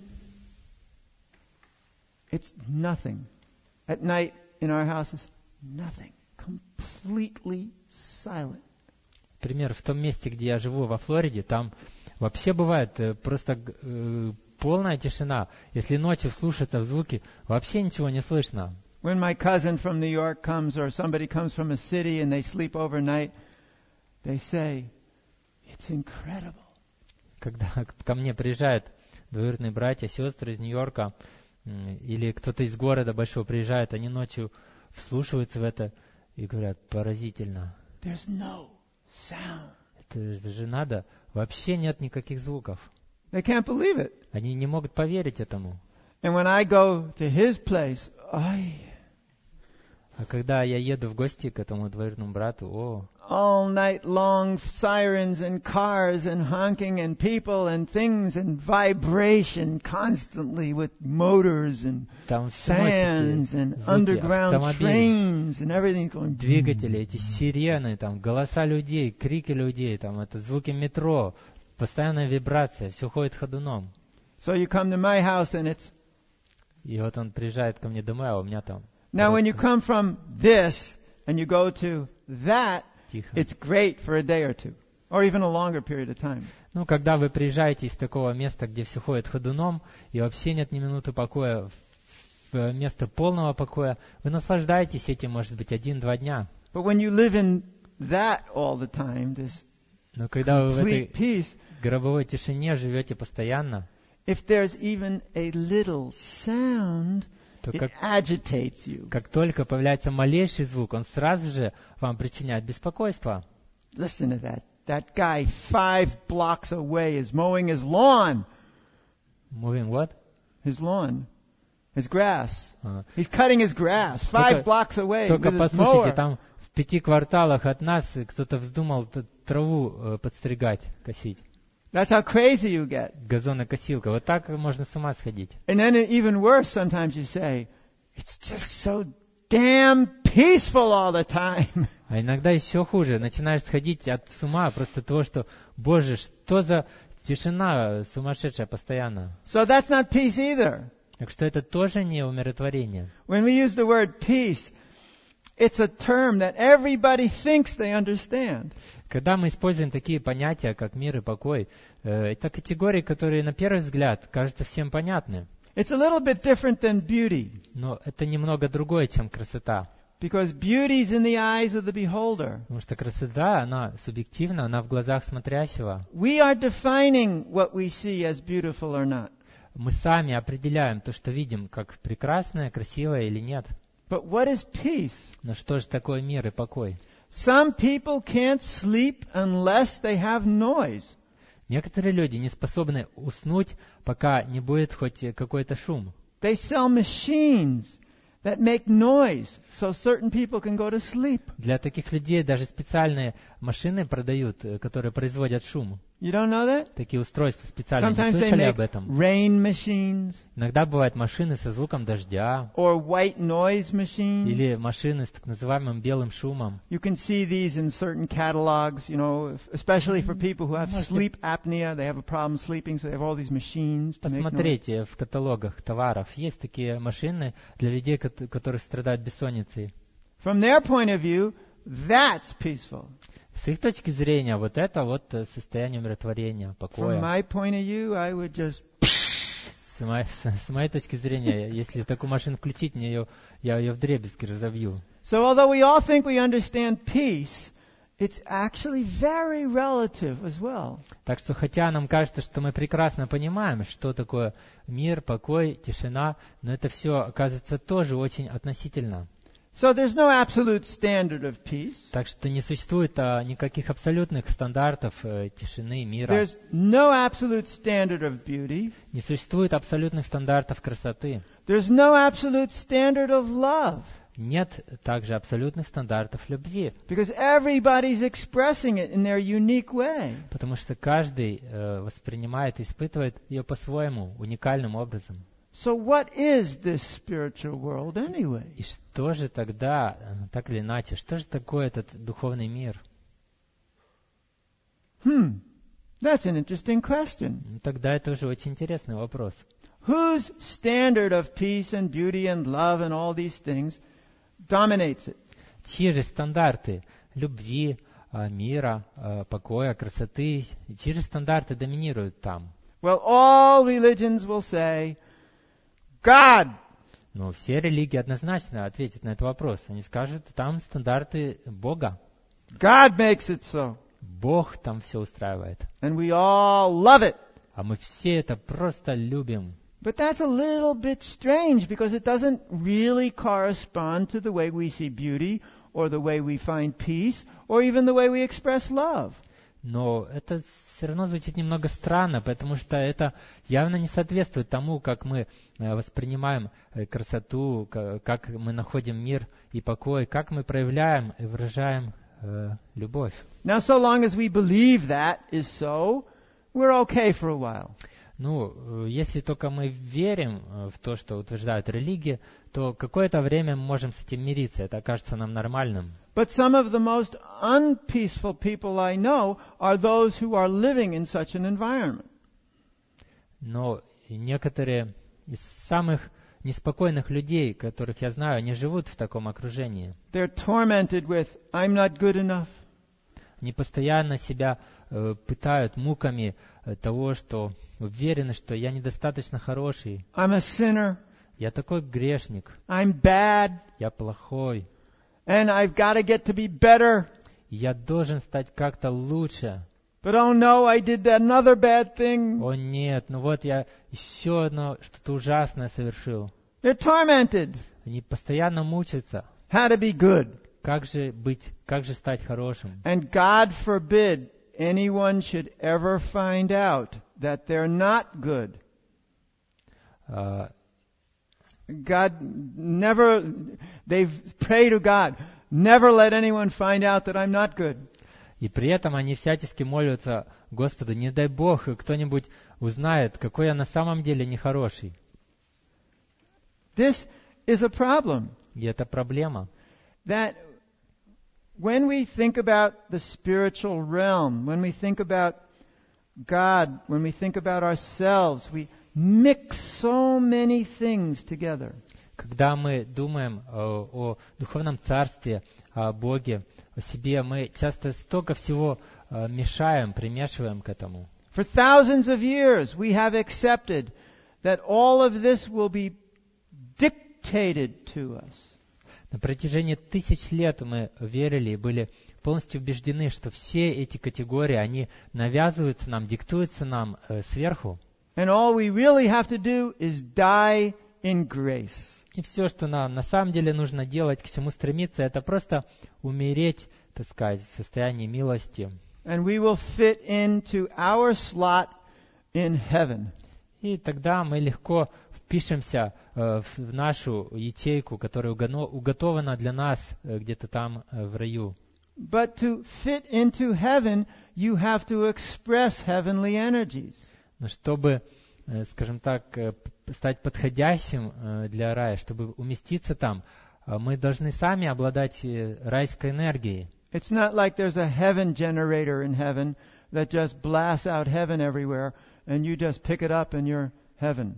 it's nothing. At night in our house is nothing. Completely silent. Например, в том месте, где я живу, во Флориде, там вообще бывает э, просто э, полная тишина. Если ночью слушаться в звуки, вообще ничего не слышно. When my cousin from New York comes or somebody comes from a city and they sleep overnight, they say, it's incredible. Когда ко мне приезжают двоюродные братья, сестры из Нью-Йорка, м, или кто-то из города большого приезжает, они ночью вслушиваются в это и говорят, поразительно. There's no sound. Это же надо, вообще нет никаких звуков. They can't believe it. Они не могут поверить этому. And when I go to his place, I, А когда я еду в гости к этому двоюродному брату, о, all night long sirens and cars and honking and people and things and vibration constantly with motors and там fans всего and эти звуки, underground автомобили, trains and everything's going. двигатели, эти сирены, там голоса людей, крики людей, там это звуки метро, постоянная вибрация, все ходит ходуном. So you come to my house and it's. И вот он приезжает ко мне домой, а у меня там Now when you просто come from this and you go to that, тихо. it's great for a day or two, or even a longer period of time. Ну, когда вы приезжаете из такого места, где все ходит ходуном, и вообще нет ни минуты покоя, в место полного покоя, вы наслаждаетесь этим, может быть, один-два дня. But when you live in that all the time, this Но когда вы в complete этой peace, гробовой тишине живете постоянно, if there's even a little sound, то it как, agitates you. как только появляется малейший звук, он сразу же вам причиняет беспокойство. Listen to that. That guy five blocks away is mowing his lawn. Moving what? His lawn. His grass. А. He's cutting his grass five Только- blocks away Только with his послушайте, mower. там в пяти кварталах от нас кто-то вздумал т- траву э, подстригать, косить. That's how crazy you get. Газонокосилка. Вот так можно с ума сходить. And then it, even worse, sometimes you say, it's just so damn peaceful all the time. А иногда еще хуже. Начинаешь сходить от с ума просто от того, что, Боже, что за тишина сумасшедшая постоянно. So that's not peace either. Так что это тоже не умиротворение. When we use the word peace, it's a term that everybody thinks they understand. Когда мы используем такие понятия, как мир и покой, э, это категории, которые на первый взгляд кажутся всем понятны. It's a little bit different than beauty, Но это немного другое, чем красота. because beauty is in the eyes of the beholder. Потому что красота, она субъективна, она в глазах смотрящего. We are defining what we see as beautiful or not. Мы сами определяем то, что видим, как прекрасное, красивое или нет. But what is peace? Но что же такое мир и покой? Some people can't sleep unless they have noise. Некоторые люди не способны уснуть, пока не будет хоть какой-то шум. They sell machines that make noise so certain people can go to sleep. Для таких людей даже специальные машины продают, э, которые производят шум. You don't know that? Такие устройства специальные. Не Sometimes they слышали make об этом? rain machines Иногда бывают машины со звуком дождя or white noise machines. или машины с так называемым белым шумом. You can see these in certain catalogs, you know, if- especially for people who have Можете- sleep apnea. They have a problem sleeping, so they have all these machines to make noise. Посмотрите в каталогах товаров. Есть такие машины для людей, кот- которые страдают бессонницей. From their point of view, that's peaceful. С их точки зрения, вот это вот э, состояние умиротворения, From покоя. my point of view, I would just С моей, с- с моей точки зрения, если такую машину включить, мне ее, я ее вдребезги разобью. So although we all think we understand peace, it's actually very relative as well. Так что, хотя нам кажется, что мы прекрасно понимаем, что такое мир, покой, тишина, но это все, оказывается, тоже очень относительно. So there's no absolute standard of peace. Так что не существует а, никаких абсолютных стандартов э, тишины, мира. There's no absolute standard of beauty. Не существует абсолютных стандартов красоты. There's no absolute standard of love. Нет также абсолютных стандартов любви. Because everybody's expressing it in their unique way. Потому что каждый э, воспринимает и испытывает ее по-своему, уникальным образом. So what is this spiritual world anyway? И что же тогда, э, так или иначе, что же такое этот духовный мир? Hmm, that's an interesting question. Ну, тогда это уже очень интересный вопрос. Whose standard of peace and beauty and love and all these things dominates it? Чьи же стандарты любви, э, мира, э, покоя, красоты, чьи же стандарты доминируют там? Well, all religions will say, God. Ну, все религии однозначно ответят на этот вопрос. Они скажут, там стандарты Бога. God makes it so. Бог там все устраивает. And we all love it. А мы все это просто любим. But that's a little bit strange because it doesn't really correspond to the way we see beauty or the way we find peace or even the way we express love. Но это все равно звучит немного странно, потому что это явно не соответствует тому, как мы э, воспринимаем э, красоту, к- как мы находим мир и покой, как мы проявляем и выражаем э, любовь. Now, so long as we believe that is so, we're okay for a while. Ну, э, если только мы верим э, в то, что утверждают религии, то какое-то время мы можем с этим мириться, это кажется нам нормальным. But some of the most unpeaceful people I know are those who are living in such an environment. Но некоторые из самых неспокойных людей, которых я знаю, они живут в таком окружении. They're tormented with, I'm not good enough. Они постоянно себя э, пытают муками э, того, что уверены, что я недостаточно хороший, I'm a sinner. я такой грешник, I'm bad. я плохой, And I've got to get to be better. и я должен стать как-то лучше. But oh no, I did another bad thing. О нет, ну вот я еще одно что-то ужасное совершил. They're tormented. Они постоянно мучаются. How to be good. Как же быть, как же стать хорошим? And God forbid anyone should ever find out that they're not good. А, God never, they've prayed to God, never let anyone find out that I'm not good. И при этом они всячески молятся Господу, не дай Бог, кто-нибудь узнает, какой я на самом деле нехороший. This is a problem. И это проблема. That when we think about the spiritual realm, when we think about God, when we think about ourselves, we mix so many things together. Когда мы думаем о, о духовном царстве, о Боге, о себе, мы часто столько всего э, мешаем, примешиваем к этому. For thousands of years, we have accepted that all of this will be dictated to us. На протяжении тысяч лет мы верили и были полностью убеждены, что все эти категории, они навязываются нам, диктуются нам э, сверху. And all we really have to do is die in grace. И все, что нам на самом деле нужно делать, к чему стремиться, это просто умереть, так сказать, в состоянии милости. And we will fit into our slot in heaven. И тогда мы легко впишемся э, в, в нашу ячейку, которая угано- уготована для нас э, где-то там э, в раю. But to fit into heaven, you have to express heavenly energies. Но чтобы, э, скажем так, э, п- стать подходящим э, для рая, чтобы уместиться там, э, мы должны сами обладать э, райской энергией. It's not like there's a heaven generator in heaven that just blasts out heaven everywhere and you just pick it up and you're heaven.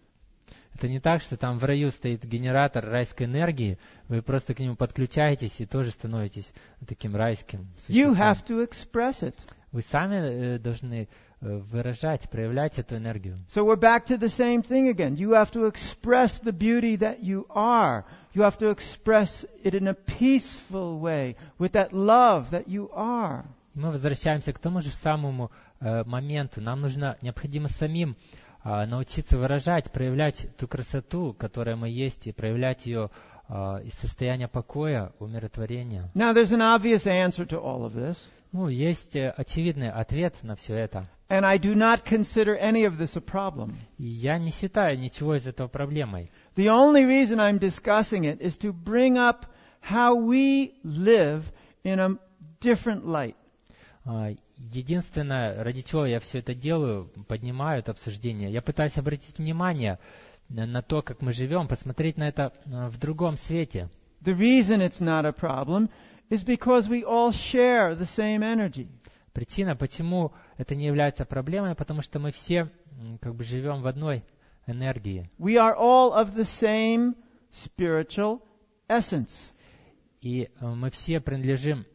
Это не так, что там в раю стоит генератор райской энергии, вы просто к нему подключаетесь и тоже становитесь таким райским You существом. have to express it. Вы сами э, должны э, выражать, проявлять эту энергию. So we're back to the same thing again. You have to express the beauty that you are. You have to express it in a peaceful way with that love that you are. И мы возвращаемся к тому же самому э, моменту. Нам нужно, необходимо самим э, научиться выражать, проявлять ту красоту, которая мы есть, и проявлять ее э, из состояния покоя, умиротворения. Now there's an obvious answer to all of this. Ну, есть э, очевидный ответ на все это. And I do not consider any of this a problem. И я не считаю ничего из этого проблемой. The only reason I'm discussing it is to bring up how we live in a different light. А, Единственное, ради чего я все это делаю, поднимаю это обсуждение, я пытаюсь обратить внимание на, на то, как мы живем, посмотреть на это а, в другом свете. The reason it's not a problem is because we all share the same energy. Причина, почему это не является проблемой, потому что мы все м, как бы живем в одной энергии. We are all of the same spiritual essence. И э, мы все принадлежим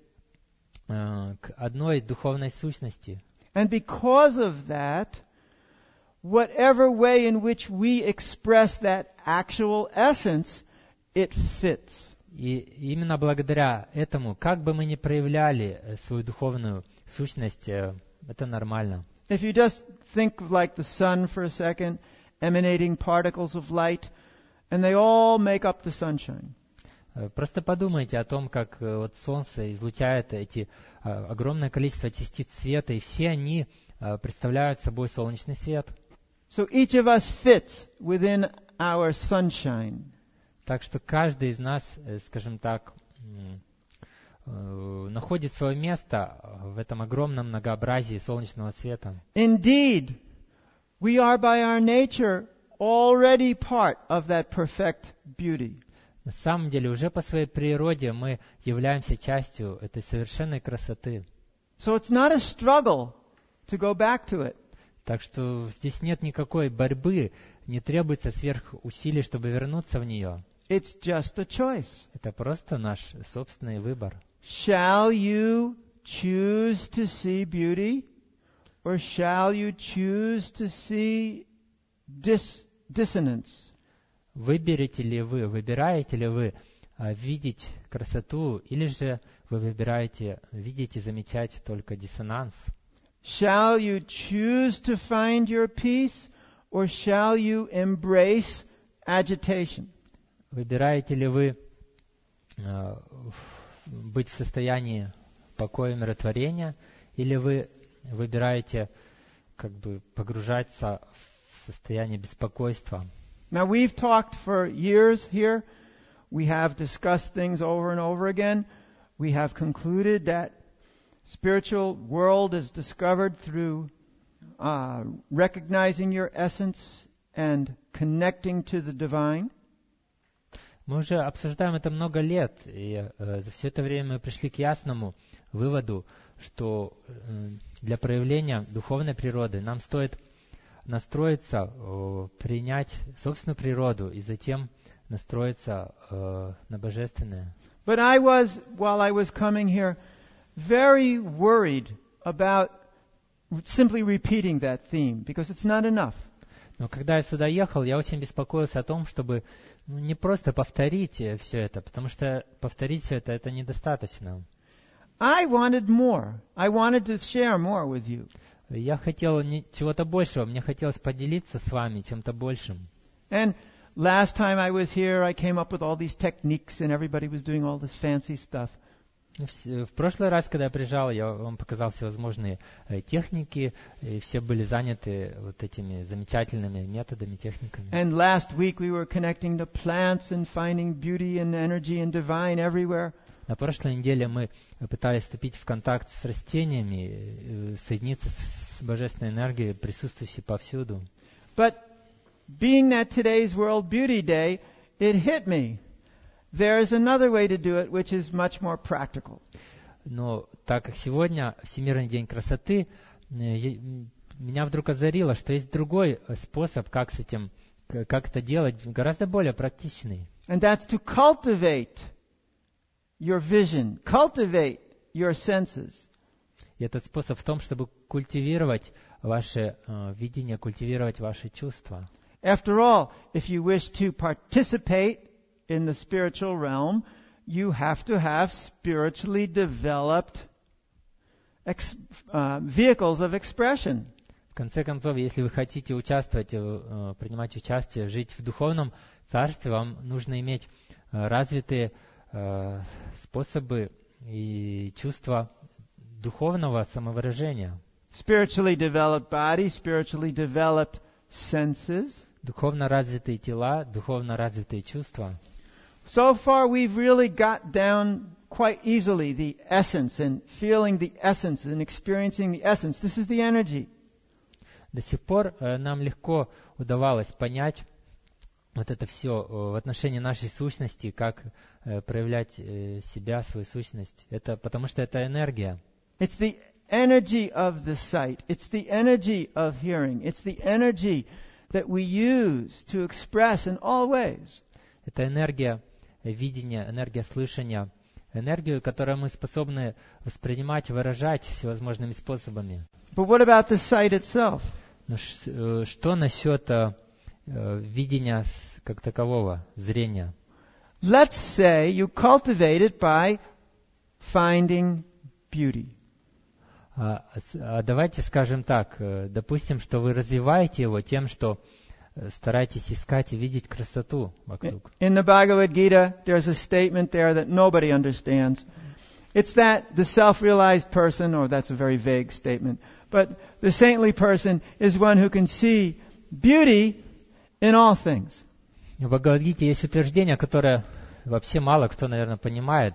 э, к одной духовной сущности. And because of that, whatever way in which we express that actual essence, it fits. И именно благодаря этому, как бы мы ни проявляли э, свою духовную сущность, э, это нормально. If you just think of like the sun for a second, emanating particles of light, and they all make up the sunshine. Просто подумайте о том, как вот солнце излучает эти огромное количество частиц света, и все они представляют собой солнечный свет. So each of us fits within our sunshine. Так что каждый из нас, скажем так, находит свое место в этом огромном многообразии солнечного света. Indeed, we are by our nature already part of that perfect beauty. На самом деле, уже по своей природе мы являемся частью этой совершенной красоты. So it's not a struggle to go back to it. Так что здесь нет никакой борьбы, не требуется сверхусилий, чтобы вернуться в нее. It's just a choice. Это просто наш собственный выбор. Shall you choose to see beauty, or shall you choose to see dis- dissonance? Выберете ли вы, выбираете ли вы а, видеть красоту, или же вы выбираете видеть и замечать только диссонанс? Shall you choose to find your peace, or shall you embrace agitation? Выбираете ли вы э, быть в состоянии покоя и миротворения, или вы выбираете как бы погружаться в состояние беспокойства? Now we've talked for years here. We have discussed things over and over again. We have concluded that spiritual world is discovered through uh, recognizing your essence and connecting to the divine. Мы уже обсуждаем это много лет, и э, за все это время мы пришли к ясному выводу, что э, для проявления духовной природы нам стоит настроиться, э, принять собственную природу и затем настроиться э, на божественное. But I was, while I was coming here, very worried about simply repeating that theme, because it's not enough. Но когда я сюда ехал, я очень беспокоился о том, чтобы ну, не просто повторить все это, потому что повторить все это, это недостаточно. I wanted more. I wanted to share more with you. Я хотел не, чего-то большего, мне хотелось поделиться с вами чем-то большим. And last time I was here, I came up with all these techniques, and everybody was doing all this fancy stuff. В, в прошлый раз, когда я приезжал, я вам показал всевозможные э, техники, и все были заняты вот этими замечательными методами, техниками. And last week we were connecting to plants and finding beauty and energy and divine everywhere. На прошлой неделе мы пытались вступить в контакт с растениями, э, соединиться с божественной энергией, присутствующей повсюду. But being that today's World Beauty Day, it hit me. There is another way to do it, which is much more practical. Но так как сегодня Всемирный день красоты, меня вдруг озарило, что есть другой способ, как с этим, как это делать, гораздо более практичный. And that's to cultivate your vision, cultivate your senses. И этот способ в том, чтобы культивировать ваше э, видение, культивировать ваши чувства. After all, if you wish to participate in the spiritual realm, you have to have spiritually developed ex- uh, vehicles of expression. В конце концов, если вы хотите участвовать, э, принимать участие, жить в духовном царстве, вам нужно иметь э, развитые э, способы и чувства духовного самовыражения. Spiritually developed body, spiritually developed senses. Духовно развитые тела, духовно развитые чувства. So far we've really got down quite easily the essence and feeling the essence and experiencing the essence. This is the energy. До сих пор э, нам легко удавалось понять вот это все э, в отношении нашей сущности, как э, проявлять э, себя, свою сущность. Это потому что это энергия. It's the energy of the sight. It's the energy of hearing. It's the energy that we use to express in all ways. Это энергия видения, энергия слышания, энергию, которую мы способны воспринимать, выражать всевозможными способами. But what about the sight itself? Но ш, что насчет э, видения как такового, зрения? Let's say you cultivate it by finding beauty. А, а давайте скажем так, допустим, что вы развиваете его тем, что старайтесь искать и видеть красоту вокруг. In the Bhagavad Gita, there's a statement there that nobody understands. It's that the self-realized person, or that's a very vague statement, but the saintly person is one who can see beauty in all things. В Бхагавад-гите есть утверждение, которое вообще мало кто, наверное, понимает.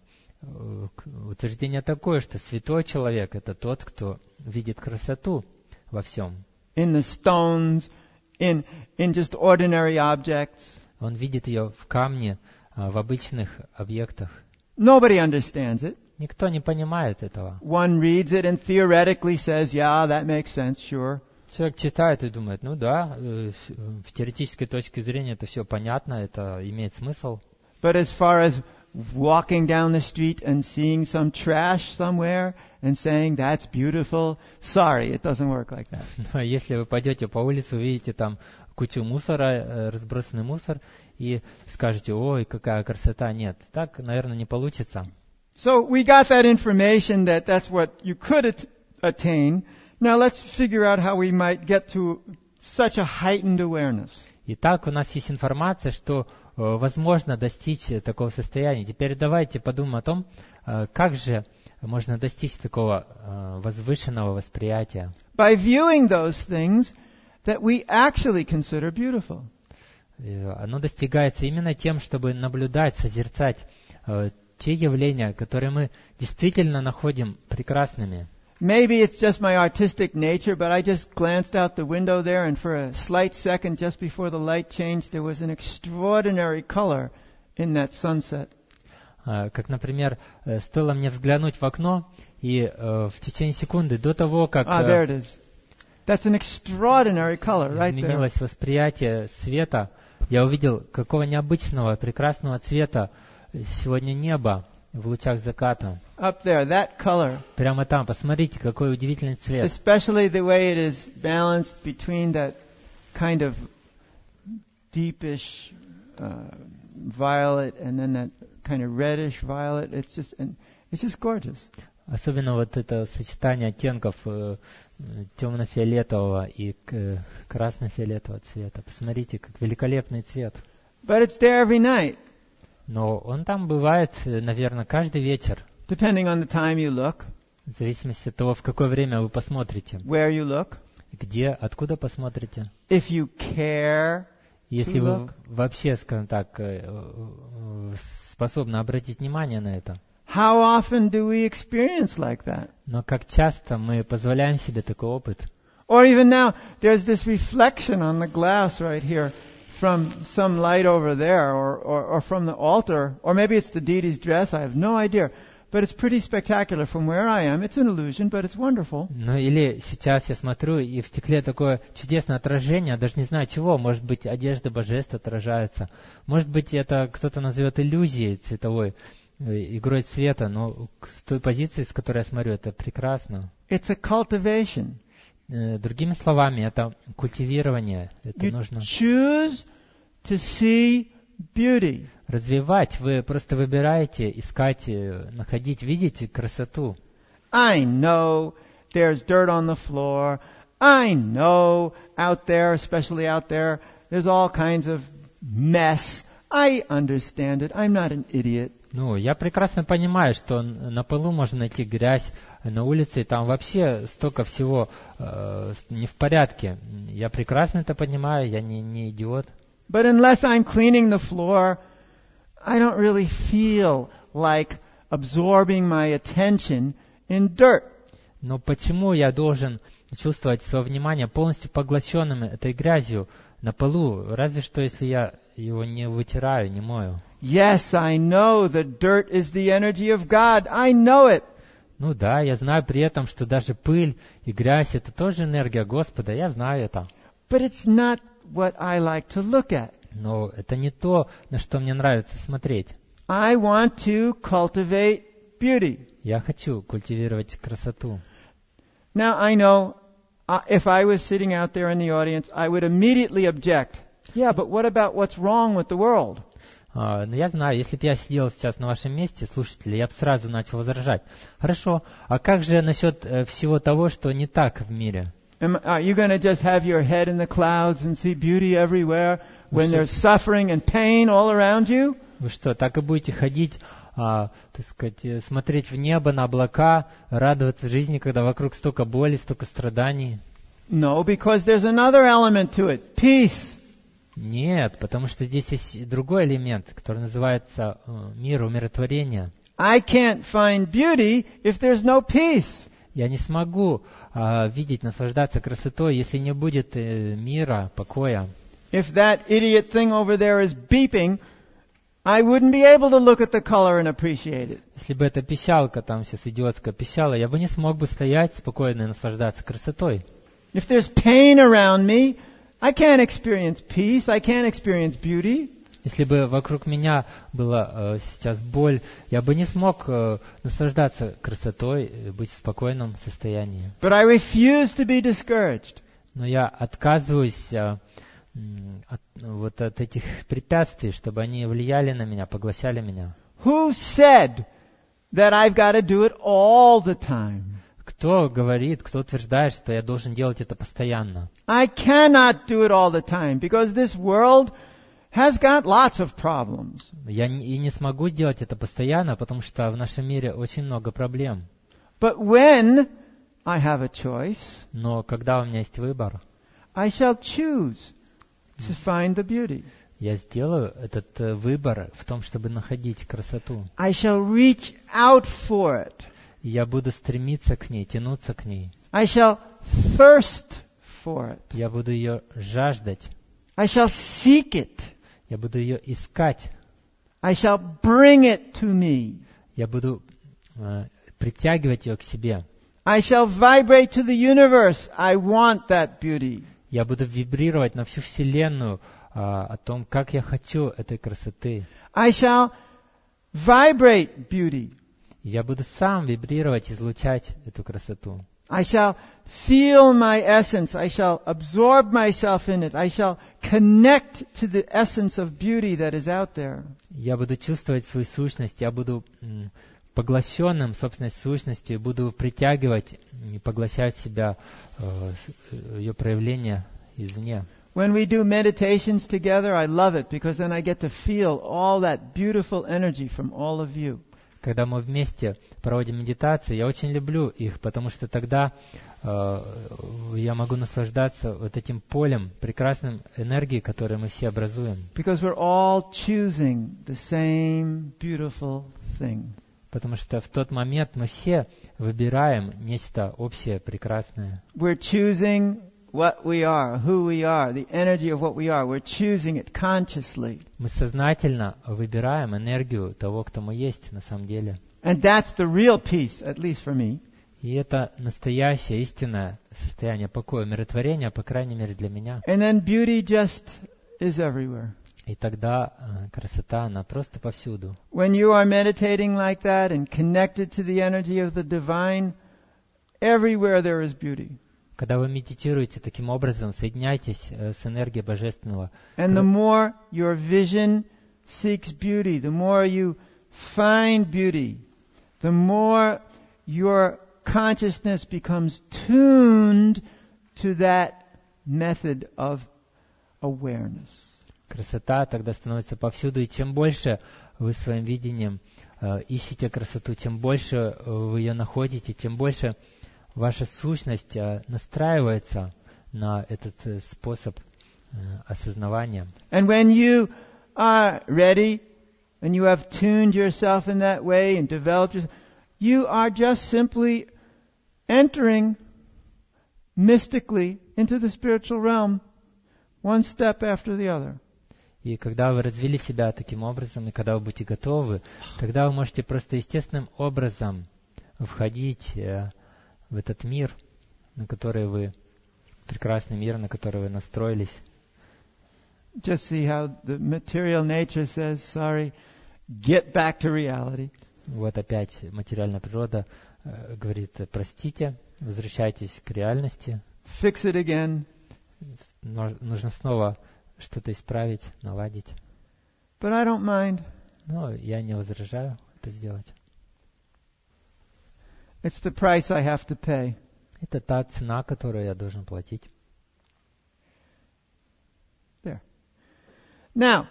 Утверждение такое, что святой человек — это тот, кто видит красоту во всем. In the stones, in, in just ordinary objects. Он видит ее в камне, в обычных объектах. Nobody understands it. Никто не понимает этого. One reads it and theoretically says, yeah, that makes sense, sure. Человек читает и думает, ну да, в теоретической точке зрения это все понятно, это имеет смысл. But as far as walking down the street and seeing some trash somewhere and saying, that's beautiful, sorry, it doesn't work like that. Но если вы пойдете по улице, увидите там кучу мусора, разбросанный мусор, и скажете, ой, какая красота, нет. Так, наверное, не получится. So we got that information that that's what you could at- attain. Now let's figure out how we might get to such a heightened awareness. Итак, у нас есть информация, что э, возможно достичь такого состояния. Теперь давайте подумаем о том, э, как же можно достичь такого э, возвышенного восприятия. By viewing those things that we actually consider beautiful. Э, оно достигается именно тем, чтобы наблюдать, созерцать э, те явления, которые мы действительно находим прекрасными. Maybe it's just my artistic nature, but I just glanced out the window there, and for a slight second, just before the light changed, there was an extraordinary color in that sunset. Uh, как, например, uh, стоило мне взглянуть в окно, и uh, в течение секунды до того, как Ah, there it is. That's an extraordinary color right there. изменилось восприятие света, я увидел, какого необычного, прекрасного цвета сегодня небо в лучах заката. Up there, that color. Прямо там, посмотрите, какой удивительный цвет. Especially the way it is balanced between that kind of deepish uh, violet and then that kind of reddish violet. It's just, and it's just gorgeous. Особенно вот это сочетание оттенков э, темно-фиолетового и э, красно-фиолетового цвета. Посмотрите, как великолепный цвет. But it's there every night. Но он там бывает, наверное, каждый вечер. Depending on the time you look, В зависимости от того, в какое время вы посмотрите. where you look, Где, откуда посмотрите. if you care. Если вы Look. вообще, скажем так, э, э, способны обратить внимание на это. How often do we experience like that? Но как часто мы позволяем себе такой опыт. Or even now, there's this reflection on the glass right here from some light over there, or, or, or from the altar, or maybe it's the deity's dress, I have no idea. But it's pretty spectacular from where I am. It's an illusion, but it's wonderful. Ну или сейчас я смотрю, и в стекле такое чудесное отражение, даже не знаю чего, может быть, одежда божеств отражается, может быть, это кто-то назовет иллюзией цветовой, э, игрой цвета, но с той позиции, с которой я смотрю, это прекрасно. It's a cultivation. Э, другими словами, это культивирование, это You нужно choose to see beauty. развивать. Вы просто выбираете, искать, э, находить, видеть красоту. I know there's dirt on the floor. I know out there, especially out there, there's all kinds of mess. I understand it. I'm not an idiot. Ну, я прекрасно понимаю, что на полу можно найти грязь, на улице там вообще столько всего э, не в порядке. Я прекрасно это понимаю, я не, не идиот. But unless I'm cleaning the floor, I don't really feel like absorbing my attention in dirt. Но почему я должен чувствовать свое внимание полностью поглощенным этой грязью на полу? Разве что, если я его не вытираю, не мою. Yes, I know that dirt is the energy of God. I know it. Ну да, я знаю при этом, что даже пыль и грязь — это тоже энергия Господа, я знаю это. But it's not what I like to look at. Но это не то, на что мне нравится смотреть. I want to cultivate beauty. Я хочу культивировать красоту. Now, I know uh, if I was sitting out there in the audience, I would immediately object. Yeah, but what about what's wrong with the world? А, но я знаю, если бы я сидел сейчас на вашем месте, слушатели, я бы сразу начал возражать. Хорошо, а как же насчет э, всего того, что не так в мире? Am, are you going to just have your head in the clouds and see beauty everywhere when there's suffering and pain all around you? Вы что, так и будете ходить, а, так сказать, э, смотреть в небо, на облака, радоваться жизни, когда вокруг столько боли, столько страданий? No, because there's another element to it. Peace. Нет, потому что здесь есть другой элемент, который называется э, мир, умиротворение. I can't find beauty if there's no peace. Я не смогу а, видеть, наслаждаться красотой, если не будет э, мира, покоя. If that idiot thing over there is beeping, I wouldn't be able to look at the color and appreciate it. Если бы эта пищалка там сейчас идиотская пищала, я бы не смог бы стоять спокойно и наслаждаться красотой. If there's pain around me, I can't experience peace. I can't experience beauty. Если бы вокруг меня была э, сейчас боль, я бы не смог э, наслаждаться красотой, э, быть в спокойном состоянии. But I refuse to be discouraged. Но я отказываюсь э, м, от, вот от этих препятствий, чтобы они влияли на меня, поглощали меня. Who said that I've got to do it all the time? Кто говорит, кто утверждает, что я должен делать это постоянно? I cannot do it all the time because this world has got lots of problems. Я не, и не смогу делать это постоянно, потому что в нашем мире очень много проблем. But when I have a choice, Но когда у меня есть выбор, I shall choose to find the beauty. я сделаю этот э, выбор в том, чтобы находить красоту. I shall reach out for it. И я буду стремиться к ней, тянуться к ней. I shall thirst for it. Я буду ее жаждать. I shall seek it. Я буду ее искать. I shall bring it to me. Я буду э, притягивать ее к себе. I shall vibrate to the universe. I want that beauty. Я буду вибрировать на всю Вселенную э, о том, как я хочу этой красоты. I shall vibrate beauty. Я буду сам вибрировать, излучать эту красоту. I shall feel my essence. I shall absorb myself in it. I shall connect to the essence of beauty that is out there. Я буду чувствовать свою сущность, я буду м, поглощенным собственной сущностью, и буду притягивать и поглощать в себя э, ее проявление извне. When we do meditations together, I love it because then I get to feel all that beautiful energy from all of you. Когда мы вместе проводим медитации, я очень люблю их, потому что тогда э, я могу наслаждаться вот этим полем, прекрасным энергией, которую мы все образуем. Because we're all choosing the same beautiful thing. Потому что в тот момент мы все выбираем нечто общее, прекрасное. We're choosing what we are, who we are, the energy of what we are. We're choosing it consciously. Мы сознательно выбираем энергию того, кто мы есть на самом деле. And that's the real peace, at least for me. И это настоящее, истинное состояние покоя, умиротворения, по крайней мере для меня. And then beauty just is everywhere. И тогда э, красота, она просто повсюду. When you are meditating like that and connected to the energy of the divine, everywhere there is beauty. Когда вы медитируете таким образом, соединяйтесь э, с энергией Божественного. And the more your vision seeks beauty, the more you find beauty, the more your consciousness becomes tuned to that method of awareness. Красота тогда становится повсюду, и чем больше вы своим видением э, ищете красоту, тем больше вы ее находите, тем больше ваша сущность э, настраивается на этот э, способ э, осознавания. And when you are ready and you have tuned yourself in that way and developed yourself, you are just simply entering mystically into the spiritual realm, one step after the other. И когда вы развили себя таким образом, и когда вы будете готовы, тогда вы можете просто естественным образом входить э, в этот мир, на который вы, прекрасный мир, на который вы настроились. Just see how the material nature says, sorry, get back to reality. Вот опять материальная природа э, говорит, простите, возвращайтесь к реальности. Fix it again. Но, нужно снова что-то исправить, наладить. But I don't mind. Но я не возражаю это сделать. It's the price I have to pay. Это та цена, которую я должен платить. There. Now,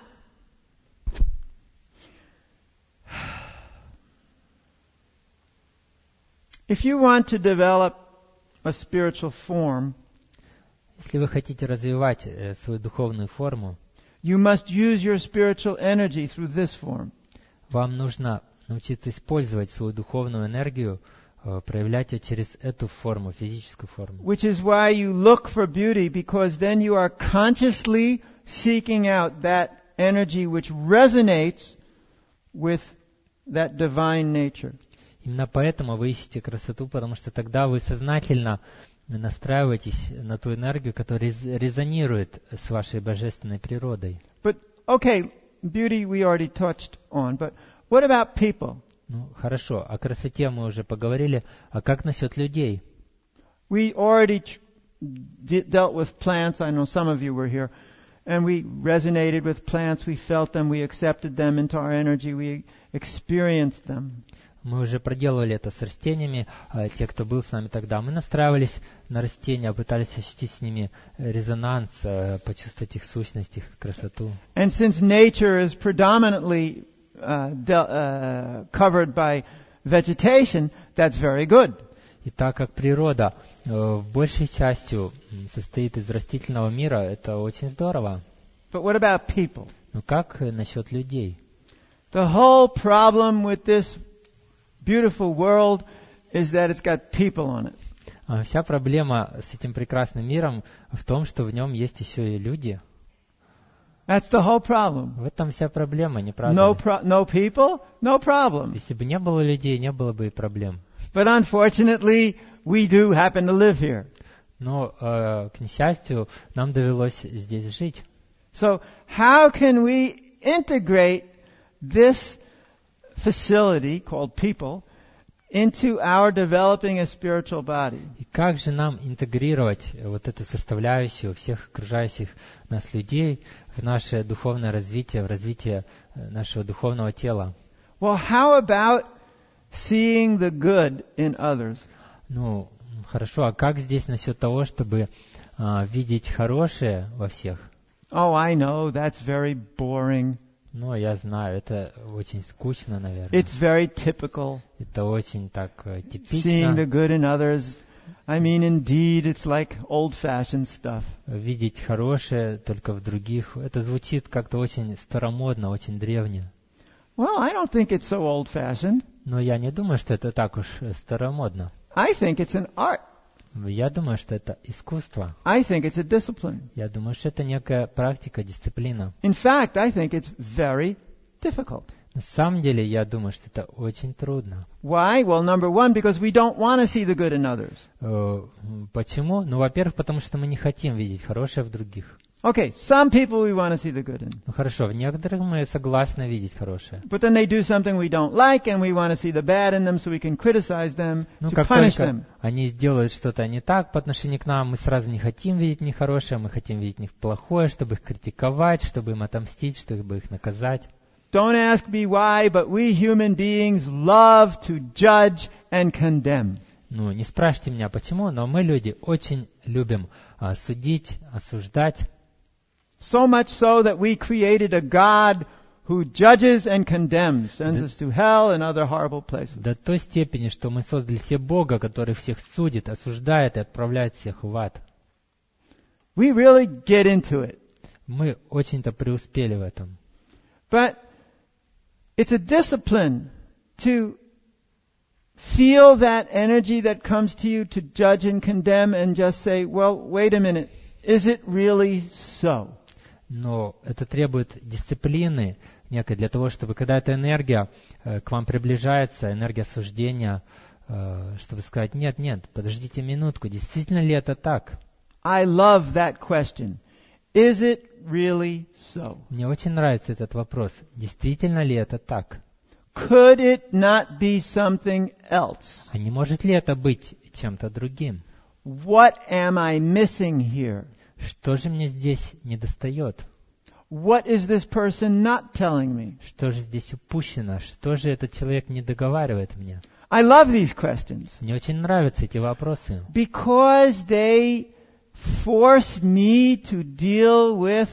if you want to develop a spiritual form, Если вы хотите развивать э, свою духовную форму, you must use your spiritual energy through this form. вам нужно научиться использовать свою духовную энергию, э, проявлять ее через эту форму, физическую форму. Which is why you look for beauty, because then you are consciously seeking out that energy which resonates with that divine nature. Именно поэтому вы ищете красоту, потому что тогда вы сознательно настраиваетесь на ту энергию, которая рез- резонирует с вашей божественной природой. But, okay, beauty we already touched on, but what about people? Ну, хорошо, о красоте мы уже поговорили, а как насчет людей? We already tr- de- dealt with plants. I know some of you were here. And we resonated with plants. We felt them. We accepted them into our energy. We experienced them. Мы уже проделывали это с растениями, а те, кто был с нами тогда. Мы настраивались на растения, пытались ощутить с ними резонанс, э, почувствовать их сущность, их красоту. And since nature is predominantly uh, de- uh, covered by vegetation, that's very good. И так как природа э, большей частью м, состоит из растительного мира, это очень здорово. But what about people? Но как э, насчет людей? The whole problem with this beautiful world is that it's got people on it. А вся проблема с этим прекрасным миром в том, что в нем есть еще и люди. That's the whole problem. В этом вся проблема, не правда No, ли? pro- no people, no problem. Если бы не было людей, не было бы и проблем. But unfortunately, we do happen to live here. Но, э, к несчастью, нам довелось здесь жить. So how can we integrate this facility called people into our developing a spiritual body? И как же нам интегрировать вот эту составляющую всех окружающих нас людей в наше духовное развитие, в развитие э, нашего духовного тела? Well, how about seeing the good in others? Ну, хорошо, а как здесь насчет того, чтобы а, видеть хорошее во всех? Oh, I know, that's very boring. Ну, я знаю, это очень скучно, наверное. It's very typical. Это очень так э, Seeing the типично. good in others. I mean, indeed, it's like old-fashioned stuff. Видеть хорошее только в других. Это звучит как-то очень старомодно, очень древне. Well, I don't think it's so old-fashioned. Но я не думаю, что это так уж э, старомодно. I think it's an art. Я думаю, что это искусство. I think it's a discipline. Я думаю, что это некая практика, дисциплина. In fact, I think it's very difficult. На самом деле, я думаю, что это очень трудно. Why? Well, number one, because we don't want to see the good in others. Э, Почему? Ну, во-первых, потому что мы не хотим видеть хорошее в других. Okay, some people we want to see the good in. Ну хорошо, в некоторых мы согласны видеть хорошее. But then they do something we don't like and we want to see the bad in them so we can criticize them Ну, to как punish только them. они сделают что-то не так по отношению к нам, мы сразу не хотим видеть в них хорошее, мы хотим видеть в них плохое, чтобы их критиковать, чтобы им отомстить, чтобы их наказать. Don't ask me why, but we human beings love to judge and condemn. Ну, не спрашивайте меня почему, но мы, люди, очень любим а, судить, осуждать. So much so that we created a God who judges and condemns, sends us to hell and other horrible places. До той степени, что мы создали себе Бога, который всех судит, осуждает и отправляет всех в ад. We really get into it. Мы очень-то преуспели в этом. But it's a discipline to feel that energy that comes to you to judge and condemn and just say, well, wait a minute, is it really so? Но это требует дисциплины некой для того, чтобы когда эта энергия э, к вам приближается, энергия осуждения, э, чтобы сказать, нет, нет, подождите минутку, действительно ли это так? I love that question. Is it really so? Мне очень нравится этот вопрос. Действительно ли это так? Could it not be something else? А не может ли это быть чем-то другим? What am I missing here? Что же мне здесь недостает? What is this person not telling me? Что же здесь упущено? Что же этот человек не договаривает мне? I love these questions Мне очень нравятся эти вопросы, because they force me to deal with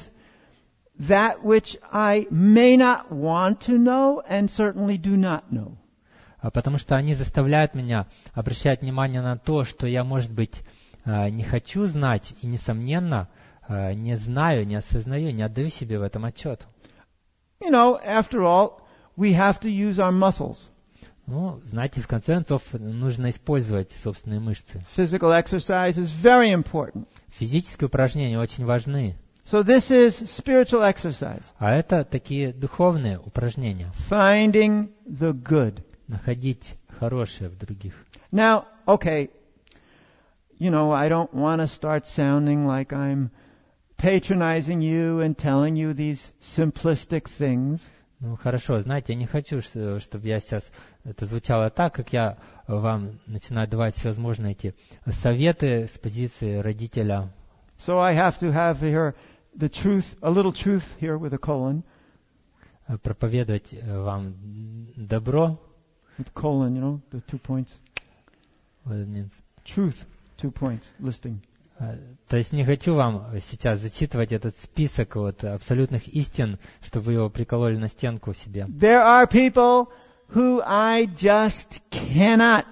that which I may not want to know and certainly do not know. а потому что они заставляют меня обращать внимание на то, что я, может быть, а, не хочу знать и, несомненно, а, не знаю, не осознаю, не отдаю себе в этом отчет. You know, after all, we have to use our muscles. Ну, знаете, в конце концов, нужно использовать собственные мышцы. Physical exercise is very important. Физические упражнения очень важны, So this is spiritual exercise. а это такие духовные упражнения. Finding the good. Находить хорошее в других. Now, okay, you know, I don't want to start sounding like I'm patronizing you and telling you these simplistic things. Ну, хорошо, знаете, я не хочу, чтобы я сейчас это звучало так, как я вам начинаю давать всевозможные эти советы с позиции родителя. So I have to have here the truth, a little truth here with a colon. Проповедовать вам добро. With colon, you know, the two points. What it means. Truth, two points, listing. То есть не хочу вам сейчас зачитывать этот список вот абсолютных истин, чтобы вы его прикололи на стенку себе. There are people who I just cannot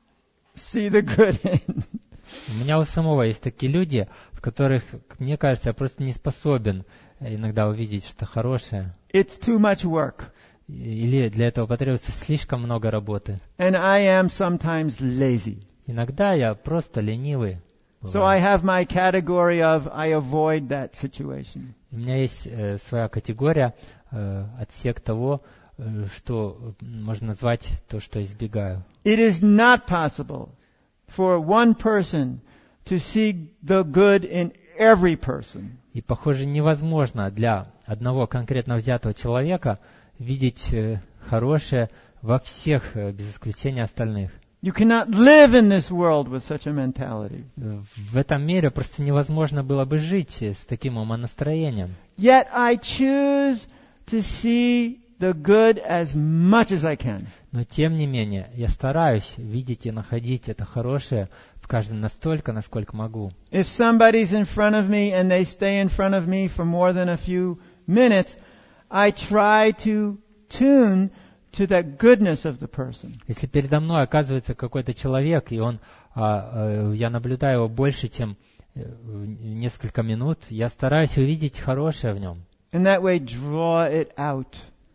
see the good in. У меня у самого есть такие люди, в которых, мне кажется, я просто не способен иногда увидеть что-то хорошее. It's too much work. Или для этого потребуется слишком много работы. And I am sometimes lazy. Иногда я просто ленивый. So I have my category of I avoid that situation. У меня есть э, своя категория, э, отсек того, э, что можно назвать то, что избегаю. It is not possible for one person to see the good in every person. И, похоже, невозможно для одного конкретно взятого человека видеть э, хорошее во всех, э, без исключения остальных. You cannot live in this world with such a mentality. В этом мире просто невозможно было бы жить с таким умонастроением. Yet I choose to see the good as much as I can. Но тем не менее, я стараюсь видеть и находить это хорошее в каждом настолько, насколько могу. If somebody's in front of me and they stay in front of me for more than a few minutes, I try to tune to the goodness of the person. Если передо мной оказывается какой-то человек, и он, а, а, я наблюдаю его больше, чем несколько минут, я стараюсь увидеть хорошее в нем. And that way draw it out.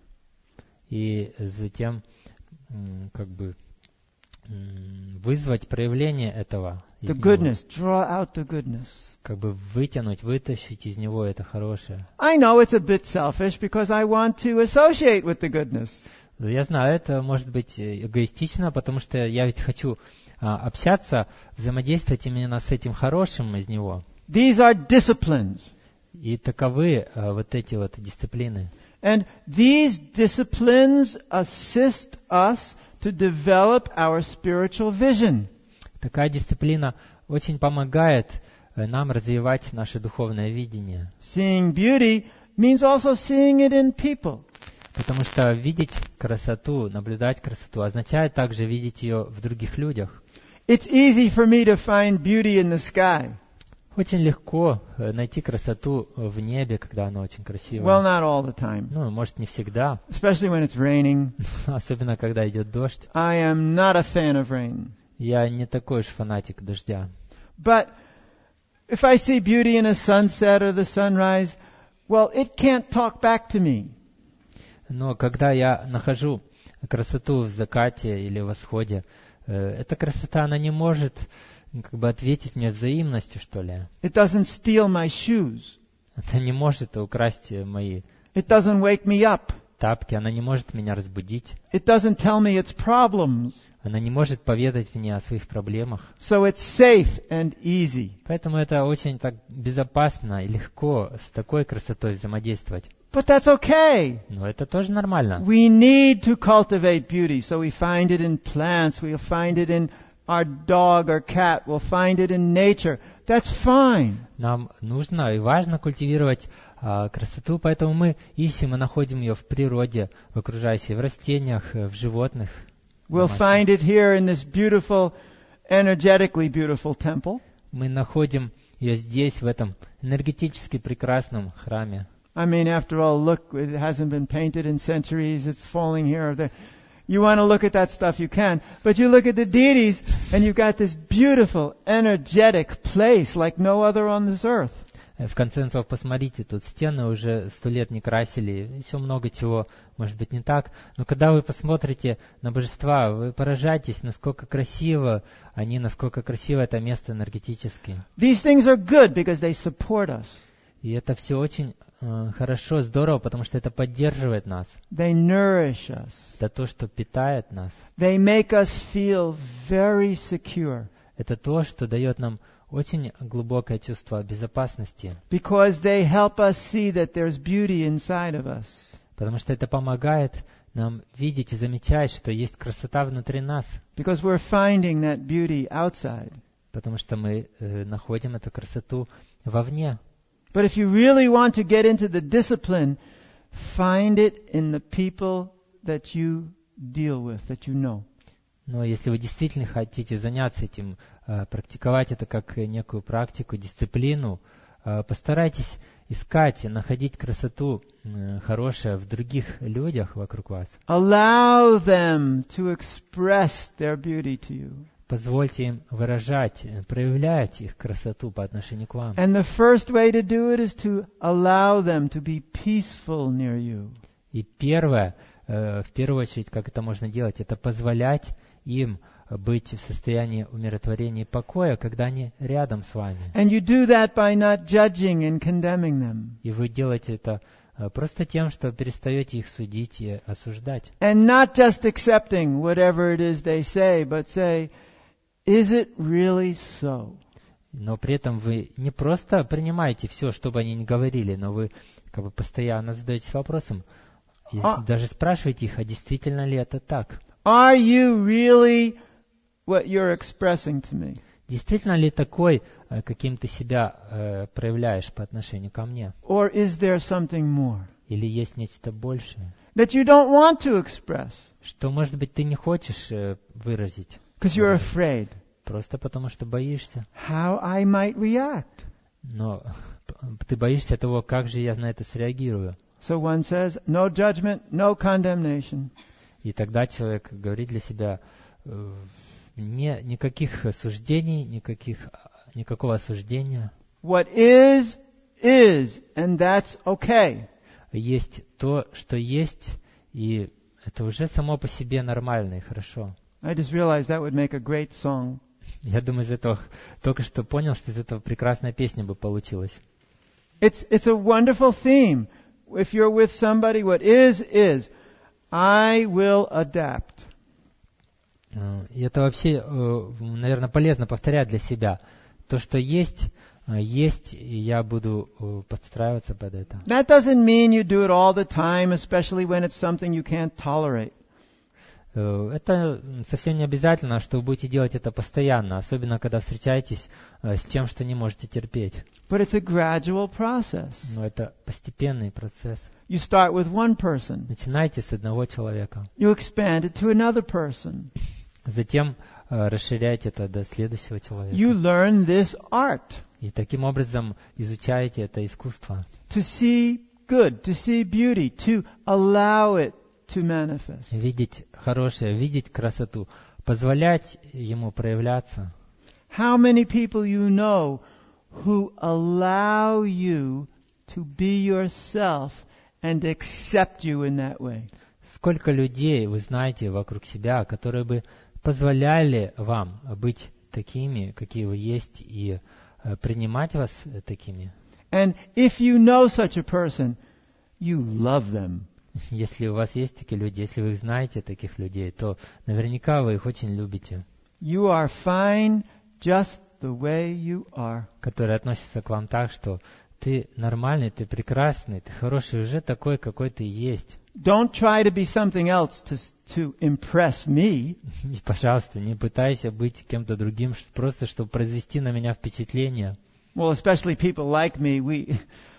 И затем как бы вызвать проявление этого. The goodness, draw out the goodness. Как бы вытянуть, вытащить из него это хорошее. I know it's a bit selfish because I want to associate with the goodness. Я знаю, это может быть эгоистично, потому что я ведь хочу а, общаться, взаимодействовать именно с этим хорошим из него. These are disciplines. И таковы а, вот эти вот дисциплины. And these disciplines assist us to develop our spiritual vision. Такая дисциплина очень помогает нам развивать наше духовное видение. Seeing beauty means also seeing it in people. Потому что видеть красоту, наблюдать красоту, означает также видеть ее в других людях. It's easy for me to find beauty in the sky. Очень легко найти красоту в небе, когда оно очень красивое. Well, not all the time. Ну, может, не всегда. Especially when it's raining. Особенно, когда идет дождь. I am not a fan of rain. Я не такой уж фанатик дождя. But if I see beauty in a sunset or the sunrise, well, it can't talk back to me. Но когда я нахожу красоту в закате или восходе, эта красота, она не может как бы ответить мне взаимностью, что ли. It doesn't steal my shoes. Это не может украсть мои It doesn't wake me up. тапки, она не может меня разбудить. It doesn't tell me its problems. Она не может поведать мне о своих проблемах. So it's safe and easy. Поэтому это очень так безопасно и легко с такой красотой взаимодействовать. But that's okay. Но это тоже нормально. We need to cultivate beauty, so we find it in plants, we'll find it in our dog or cat, we'll find it in nature. That's fine. Нам нужно и важно культивировать а, красоту, поэтому мы ищем и находим ее в природе, в окружающей, в растениях, в животных. We'll find it here in this beautiful, energetically beautiful temple. Мы находим ее здесь, в этом энергетически прекрасном храме. I mean, after all, look, it hasn't been painted in centuries. It's falling here or there. You want to look at that stuff, you can. But you look at the deities, and you've got this beautiful, energetic place like no other on this earth. В конце концов, посмотрите, тут стены уже сто лет не красили, еще много чего, может быть, не так. Но когда вы посмотрите на божества, вы поражаетесь, насколько красиво они, насколько красиво это место энергетически. These things are good because they support us. И это все очень э, хорошо, здорово, потому что это поддерживает нас. They nourish us. Это то, что питает нас. They make us feel very secure. Это то, что дает нам очень глубокое чувство безопасности. Because they help us see that there's beauty inside of us. Потому что это помогает нам видеть и замечать, что есть красота внутри нас. Because we're finding that beauty outside. Потому что мы э, находим эту красоту вовне. But if you really want to get into the discipline, find it in the people that you deal with, that you know. Но если вы действительно хотите заняться этим, э, практиковать это как некую практику, дисциплину, э, постарайтесь искать, находить красоту э, хорошую в других людях вокруг вас. Allow them to express their beauty to you. Позвольте им выражать, проявлять их красоту по отношению к вам. And the first way to do it is to allow them to be peaceful near you. И первое, э, в первую очередь, как это можно делать, это позволять им быть в состоянии умиротворения и покоя, когда они рядом с вами. And you do that by not judging and condemning them. И вы делаете это э, просто тем, что перестаете их судить и осуждать. And not just accepting whatever it is they say, but say, is it really so? Но при этом вы не просто принимаете все, что бы они ни говорили, но вы как бы постоянно задаетесь вопросом, и А- даже спрашиваете их, а действительно ли это так? Are you really what you're expressing to me? Действительно ли такой, э, каким ты себя э, проявляешь по отношению ко мне? Or is there something more Или есть нечто большее, that you don't want to express что, может быть, ты не хочешь э, выразить, because you're afraid просто потому что боишься? how I might react? Но п- ты боишься того, как же я на это среагирую. So one says, no judgment, no condemnation. И тогда человек говорит для себя, э, не, никаких суждений, никаких, никакого осуждения. What is, is, and that's okay. Есть то, что есть, и это уже само по себе нормально и хорошо. I just realized that would make a great song. Я думаю, из этого только что понял, что из этого прекрасная песня бы получилась. It's, it's a wonderful theme. If you're with somebody, what is, is. I will adapt. Э, И это вообще, наверное, полезно повторять для себя. То, что есть, э, есть, и я буду э, подстраиваться под это. That doesn't mean you do it all the time, especially when it's something you can't tolerate. Э, Это совсем не обязательно, что вы будете делать это постоянно, особенно когда встречаетесь э, с тем, что не можете терпеть. But it's a gradual process. Но это постепенный процесс. You start with one person. Начинайте с одного человека, You expand it to another person. затем э, расширяйте это до следующего человека. You learn this art И таким образом изучаете это искусство. to see good, to see beauty, to allow it to manifest. Видеть хорошее, видеть красоту, позволять ему проявляться. How many people you know who allow you to be yourself and accept you in that way? Сколько людей вы знаете вокруг себя, которые бы позволяли вам быть такими, какие вы есть, и э, принимать вас э, такими? And if you know such a person, you love them. Если у вас есть такие люди, если вы знаете таких людей, то наверняка вы их очень любите, You are fine just the way you are. которые относятся к вам так, что ты нормальный, ты прекрасный, ты хороший, уже такой, какой ты есть. Don't try to be something else to, to impress me. И, пожалуйста, не пытайся быть кем-то другим, ш- просто чтобы произвести на меня впечатление. Well, especially people like me, we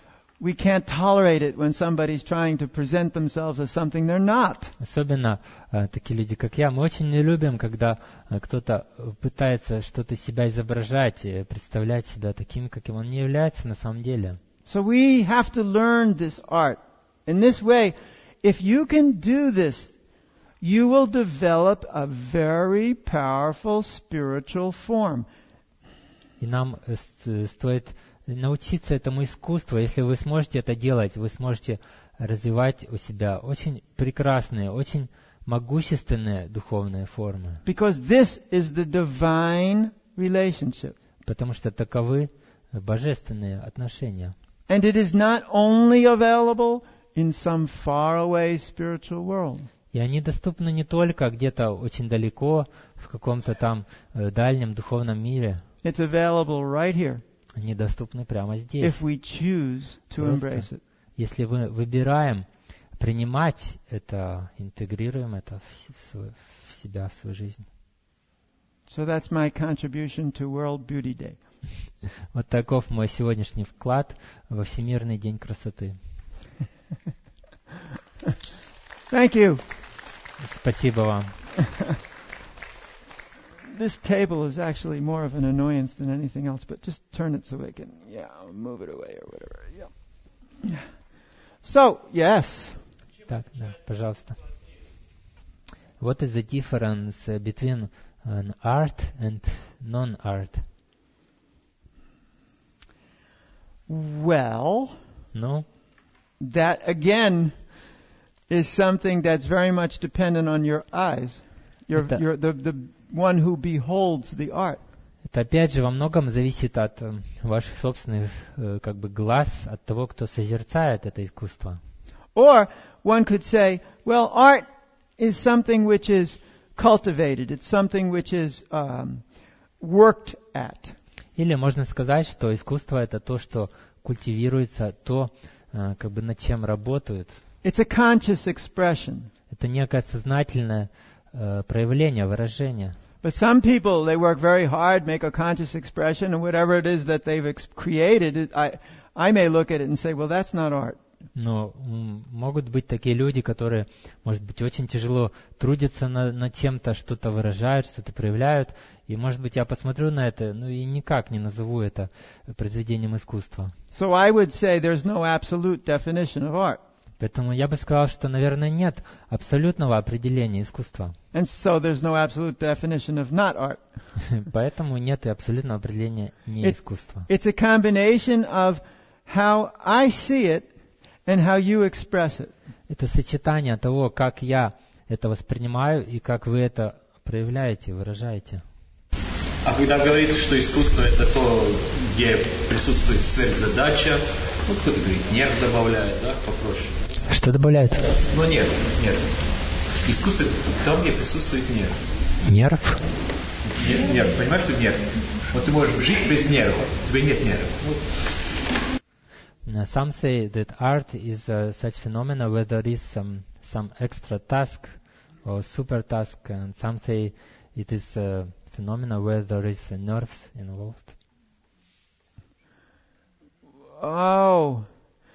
we can't tolerate it when somebody's trying to present themselves as something they're not. Особенно э, такие люди, как я, мы очень не любим, когда э, кто-то пытается что-то себя изображать, и представлять себя таким, каким он не является на самом деле. So we have to learn this art. In this way, if you can do this, you will develop a very powerful spiritual form. И нам э, с- стоит научиться этому искусству. Если вы сможете это делать, вы сможете развивать у себя очень прекрасные, очень могущественные духовные формы. Because this is the divine relationship. Потому что таковы божественные отношения. And it is not only available in some faraway spiritual world. И они доступны не только где-то очень далеко, в каком-то там э, дальнем духовном мире. It's available right here Они доступны прямо здесь. if we choose to Просто. embrace it. Если мы выбираем принимать это, интегрируем это в, с- в себя, в свою жизнь. So that's my contribution to World Beauty Day. Вот таков мой сегодняшний вклад во Всемирный день красоты. Thank you. Спасибо вам. This table is actually more of an annoyance than anything else, but just turn it so I can, yeah, move it away or whatever. Yeah. So, yes. Так, да, пожалуйста. What is the difference uh, between an art and non-art? Well, Ну, that again is something that's very much dependent on your eyes. Your, Это- your, the, the one who beholds the art. это опять же во многом зависит от э, ваших собственных э, как бы глаз, от того, кто созерцает это искусство. Or one could say, well, art is something which is cultivated. It's something which is um, worked at. Или можно сказать, что искусство это то, что культивируется, то, э, как бы над чем работают. It's a conscious expression. Это некое сознательное э, проявление, выражение. But some people, they work very hard, make a conscious expression, and whatever it is that they've ex- created, it, I, I may look at it and say, well, that's not art. Но м, могут быть такие люди, которые, может быть, очень тяжело трудятся на- над чем-то, что-то выражают, что-то проявляют. И, может быть, я посмотрю на это, ну и никак не назову это произведением искусства. So I would say there's no absolute definition of art. Поэтому я бы сказал, что, наверное, нет абсолютного определения искусства. And so there's no absolute definition of not art. Поэтому нет и абсолютного определения не It- искусства. It's a combination of how I see it and how you express it. Это сочетание того, как я это воспринимаю и как вы это проявляете, выражаете. А когда говорится, что искусство это то, где присутствует сверхзадача, ну кто-то говорит, нерв добавляет, да, попроще. Что добавляет? Но нет, нет. Искусство это там, где присутствует нерв. Нерв. Нерв, нерв. Понимаешь, что нерв? Вот ты можешь жить без нерва, у тебя нет нервов. Uh, Some say that art is uh, such phenomena where there is some some extra task or super task, and some say it is a phenomena where there is uh, nerves involved. Oh.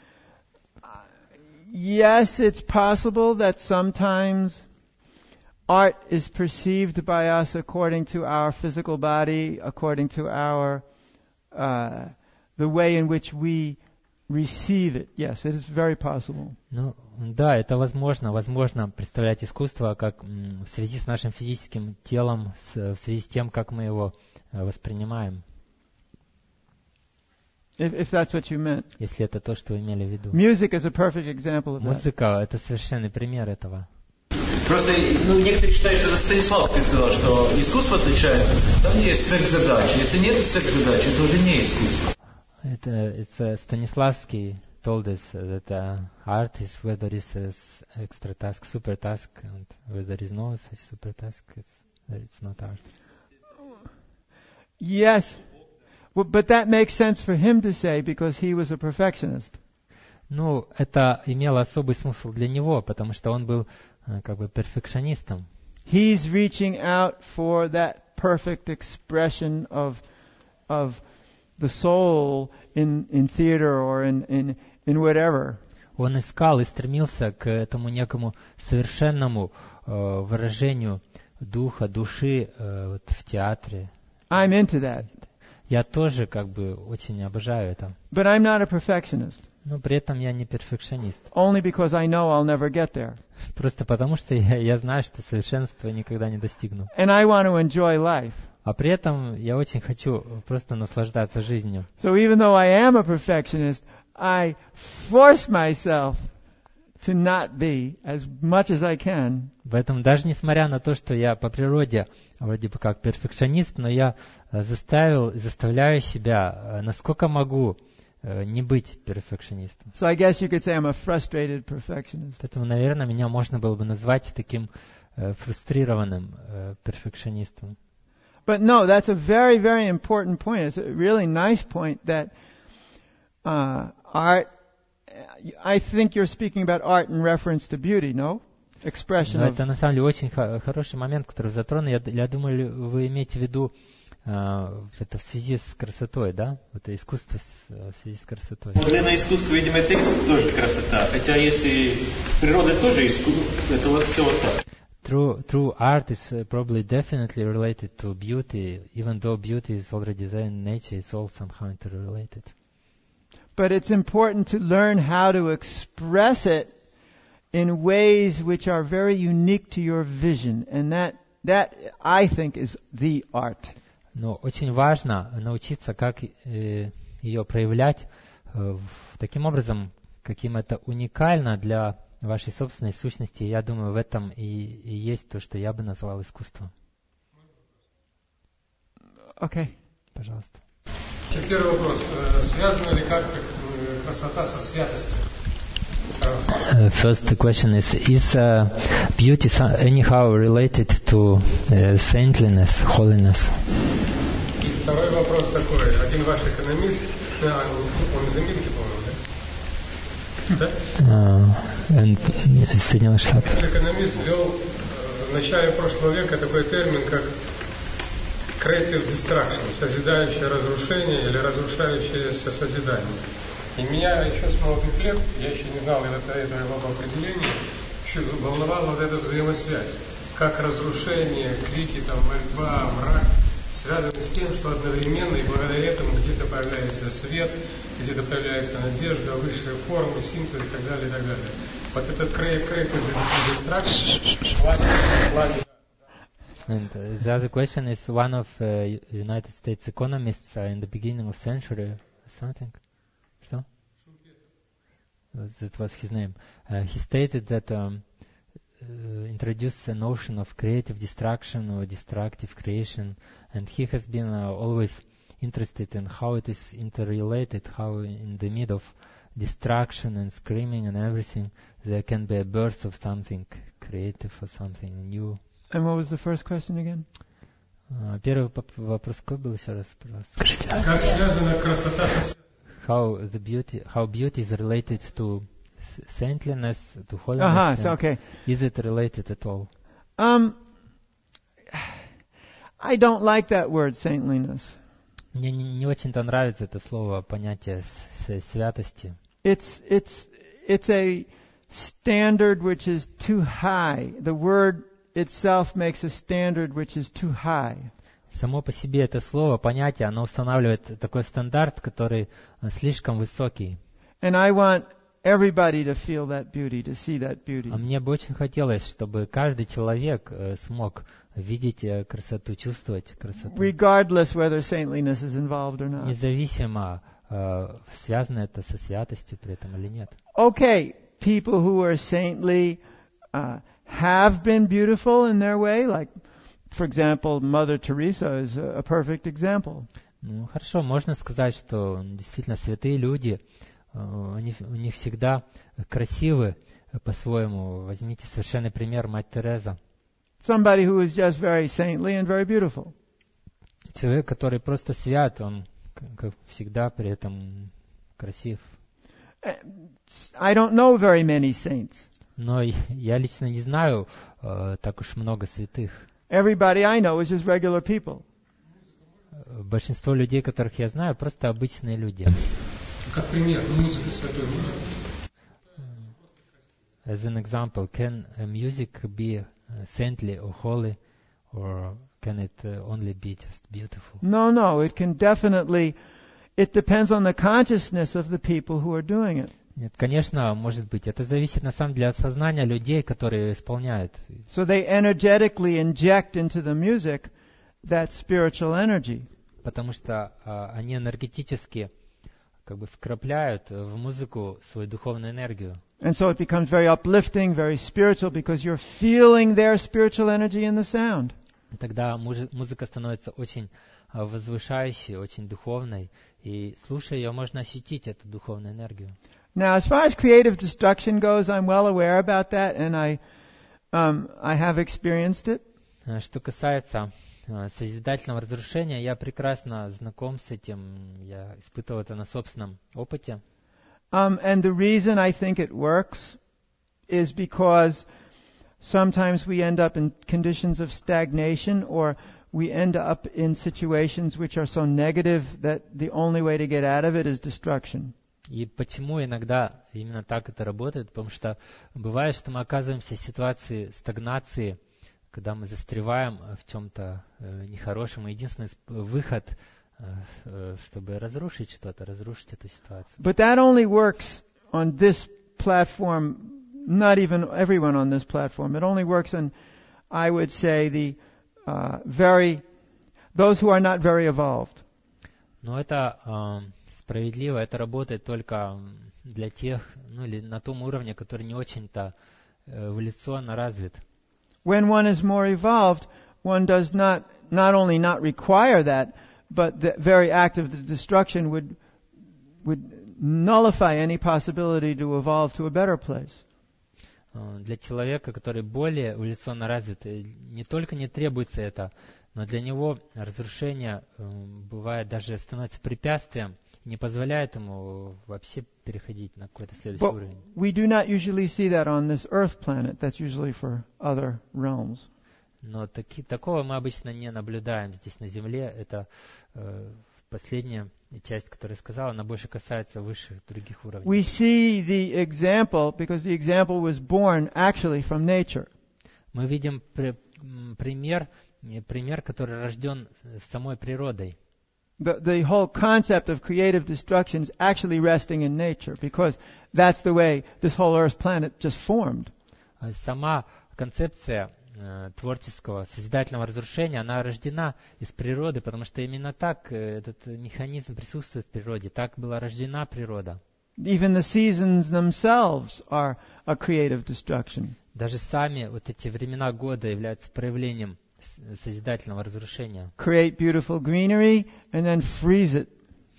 Yes, it's possible that sometimes art is perceived by us according to our physical body, according to our, uh, the way in which we receive it. Yes, it is very possible. Ну, да, это возможно. Возможно представлять искусство как м, в связи с нашим физическим телом, с- в связи с тем, как мы его э, воспринимаем, If, if that's what you meant. если это то, что вы имели в виду. Music is a perfect example of that. Музыка — это совершенный пример этого. Просто, ну, некоторые считают, что это Станиславский сказал, что искусство отличается, там есть сверхзадача. Если нет сверхзадачи, то уже не искусство. Это it's, uh, Stanislavski told us that uh, art is where there is a s- extra task, super task, and where there is no such super task, it's, that it's not art. Yes. Well, but that makes sense for him to say because he was a perfectionist. Ну, это имело особый смысл для него, потому что он был э, как бы перфекционистом. He's reaching out for that perfect expression of of the soul in, in theater or in, in, in whatever. Он искал и стремился к этому некому совершенному э, выражению духа, души э, вот в театре. I'm into that. Я тоже как бы очень обожаю это. But I'm not a perfectionist. Но при этом я не перфекционист. Only because I know I'll never get there. Просто потому, что я, я знаю, что совершенства никогда не достигну. And I want to enjoy life. А при этом я очень хочу просто наслаждаться жизнью. So even though I am a perfectionist, I force myself to not be as much as I can. Поэтому даже несмотря на то, что я по природе вроде бы как перфекционист, но я заставил, заставляю себя, насколько могу, не быть перфекционистом. So I guess you could say I'm a frustrated perfectionist. Поэтому, наверное, меня можно было бы назвать таким э, фрустрированным э, перфекционистом. But no, that's a very, very important point. It's a really nice point that uh, art, I think you're speaking about art in reference to beauty, no? Expression Но of... это на самом деле очень х- хороший момент, который затронул. Я, я думаю, вы имеете в виду э, это в связи с красотой, да? Это искусство с, в связи с красотой. Для искусства, видимо, это тоже красота. Хотя если природа тоже искусство, это вот все вот так. True, true art is probably definitely related to beauty, even though beauty is already there in nature, it's all somehow interrelated. But it's important to learn how to express it in ways which are very unique to your vision. And that, that I think, is the art. Но очень важно научиться, как э, ее проявлять э, в, таким образом, каким это уникально для вашей собственной сущности. Я думаю, в этом и, и есть то, что я бы назвал искусством. Okay. Пожалуйста. Первый вопрос. Связана ли как-то красота со святостью? Uh, first question is, is uh, beauty so- anyhow related to uh, saintliness, holiness? И второй вопрос такой. Один ваш экономист, он из Америки, по-моему, да? Uh, and Соединенных Штатов. Этот экономист ввел в начале прошлого века такой термин, как creative destruction, созидающее разрушение или разрушающееся созидание. И меня еще с молодых лет, я еще не знал этого, этого его определения, еще волновала вот эта взаимосвязь. Как разрушение, крики, там, мольба, мрак связаны с тем, что одновременно и благодаря этому где-то появляется свет, где-то появляется надежда, высшие формы, синтез и так далее, и так далее. Вот этот creative destruction в плане. And uh, the other question is, one of uh, United States economists uh, in the beginning of century, something, что? That was his name. Uh, he stated that um, uh, introduced a notion of creative destruction or destructive creation, and he has been uh, always interested in how it is interrelated, how in the middle of destruction and screaming and everything, there can be a birth of something creative or something new. And what was the first question again? Uh, первый вопрос какой был еще раз, пожалуйста? Как связана красота со How the beauty, how beauty is related to saintliness, to holiness? Uh-huh, so okay. Is it related at all? Um, I don't like that word, saintliness. Мне не, не очень-то нравится это слово, понятие с, святости. It's it's it's a standard which is too high. The word itself makes a standard which is too high. Само по себе это слово, понятие, оно устанавливает такой стандарт, который слишком высокий. And I want everybody to feel that beauty, to see that beauty. А мне бы очень хотелось, чтобы каждый человек э, смог видеть э, красоту, чувствовать красоту. Regardless whether saintliness is involved or not. Независимо, э, связано это со святостью при этом или нет. Okay, people who are saintly uh, have been beautiful in their way, like, for example, Mother Teresa is a, a perfect example. Ну, хорошо, можно сказать, что действительно святые люди, э, они, у них всегда красивы по-своему. Возьмите совершенный пример мать Тереза. Somebody who is just very saintly and very beautiful. Человек, который просто свят, он, как всегда, при этом красив. I don't know very many saints. Но я лично не знаю э, так уж много святых. Everybody I know is just regular people. Большинство людей, которых я знаю, просто обычные люди. Как пример, музыка святой музыки. As an example, can uh, music be uh, saintly or holy, or can it uh, only be just beautiful? No, no, it can definitely, it depends on the consciousness of the people who are doing it. Нет, конечно, может быть. Это зависит на самом деле от сознания людей, которые исполняют. So they energetically inject into the music that spiritual energy. Потому что uh, они энергетически как бы вкрапляют в музыку свою духовную энергию. And so it becomes very uplifting, very spiritual, because you're feeling their spiritual energy in the sound. И тогда музыка становится очень возвышающей, очень духовной, и слушая ее, можно ощутить эту духовную энергию. Now, as far as creative destruction goes, I'm well aware about that, and I, um, I have experienced it. Что касается созидательного разрушения, я прекрасно знаком с этим, я испытывал это на собственном опыте. Um, and the reason I think it works is because sometimes we end up in conditions of stagnation, or we end up in situations which are so negative that the only way to get out of it is destruction. И почему иногда именно так это работает? Потому что бывает, что мы оказываемся в ситуации стагнации, когда мы застреваем в чем-то э, нехорошем. И единственный выход, э, чтобы разрушить что-то, разрушить эту ситуацию. But that only works on this platform, not even everyone on this platform. It only works on, I would say, the uh, very, those who are not very evolved. Но это э, справедливо, это работает только для тех, ну или на том уровне, который не очень-то эволюционно развит. When one is more evolved, one does not, not only not require that, but the very act of the destruction would, would nullify any possibility to evolve to a better place. Для человека, который более эволюционно развит, не только не требуется это, но для него разрушение бывает даже становится препятствием, не позволяет ему вообще переходить на какой-то следующий But уровень. we do not usually see that on this earth planet. That's usually for other realms. Но таки, такого мы обычно не наблюдаем здесь на Земле. Это э, последняя часть, которую я сказал, она больше касается высших других уровней. We see the example because the example was born actually from nature. Мы видим при, пример, пример, который рожден самой природой. The, the whole concept of creative destruction is actually resting in nature because that's the way this whole Earth planet just formed. Сама концепция э, творческого, созидательного разрушения, она рождена из природы, потому что именно так э, этот механизм присутствует в природе, так была рождена природа. Even the seasons themselves are a creative destruction. Даже сами вот эти времена года являются проявлением созидательного разрушения. Create beautiful greenery and then freeze it.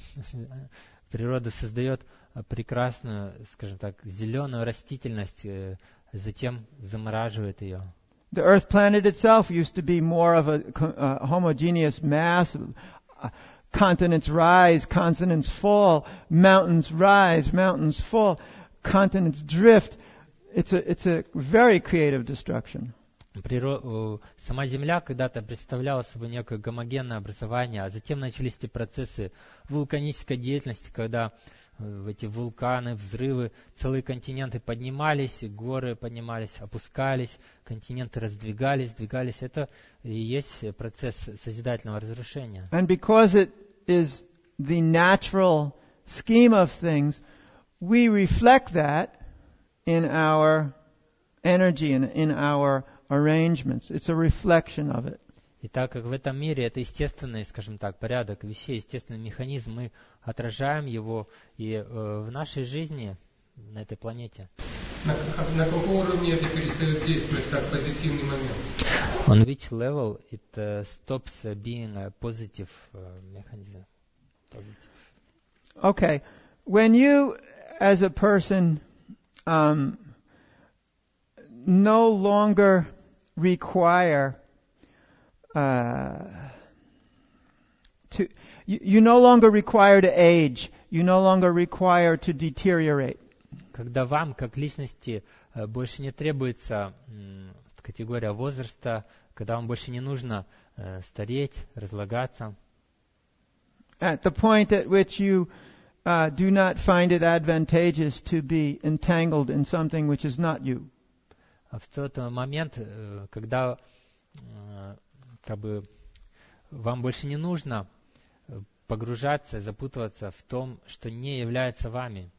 Природа создает прекрасную, скажем так, зеленую растительность, затем замораживает ее. The Earth planet itself used to be more of a, a homogeneous mass. Continents rise, continents fall, mountains rise, mountains fall, continents drift. It's a, it's a very creative destruction. Приро... Сама Земля когда-то представляла собой некое гомогенное образование, а затем начались эти процессы вулканической деятельности, когда в эти вулканы, взрывы, целые континенты поднимались, горы поднимались, опускались, континенты раздвигались, сдвигались. Это и есть процесс созидательного разрушения. And because it is the natural scheme of things, we reflect that in our energy and in our arrangements. It's a reflection of it. И так как в этом мире это естественный, скажем так, порядок вещей, естественный механизм, мы отражаем его и э, в нашей жизни, на этой планете. На, на каком уровне это перестает действовать как позитивный момент? On which level it uh, stops uh, being a positive uh, mechanism? Positive. Okay. When you, as a person, um, no longer require uh, to you, you no longer require to age. You no longer require to deteriorate. Когда вам, как личности, больше не требуется категория возраста, когда вам больше не нужно стареть, разлагаться. At the point at which you uh, do not find it advantageous to be entangled in something which is not you. В тот момент, э, когда э, как бы, вам больше не нужно погружаться, запутываться в том, что не является вами.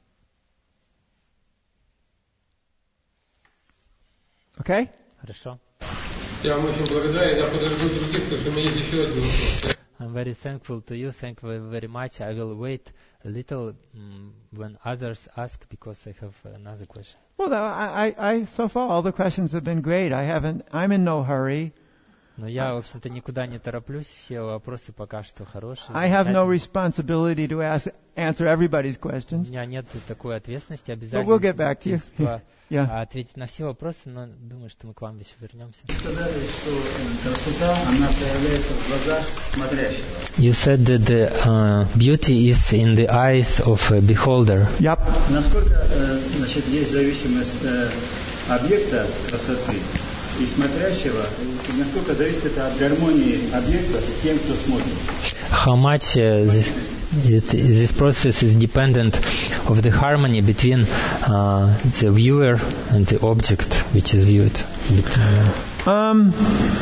Okay? Хорошо? Я вам очень благодарен, я подожду других, потому что у меня есть еще один вопрос. I'm very thankful to you. Thank you very much. I will wait a little um, when others ask because I have another question. Well, I, I, I, so far all the questions have been great. I haven't, I'm in no hurry. Но я, в общем-то, никуда не тороплюсь. Все вопросы пока что хорошие. I have no responsibility to ask, answer everybody's questions. У меня нет такой ответственности, But we'll get back to you. обязательства Yeah. ответить на все вопросы, но думаю, что мы к вам еще вернемся. Сказали, что красота, она проявляется в глазах смотрящего. You said that the uh, beauty is in the eyes of a beholder. Yep. Насколько, э, значит, есть зависимость э, объекта красоты и смотрящего, и насколько зависит это от гармонии объекта с тем, кто смотрит? How much uh, this, it, this process is dependent of the harmony between uh, the viewer and the object which is viewed. Um,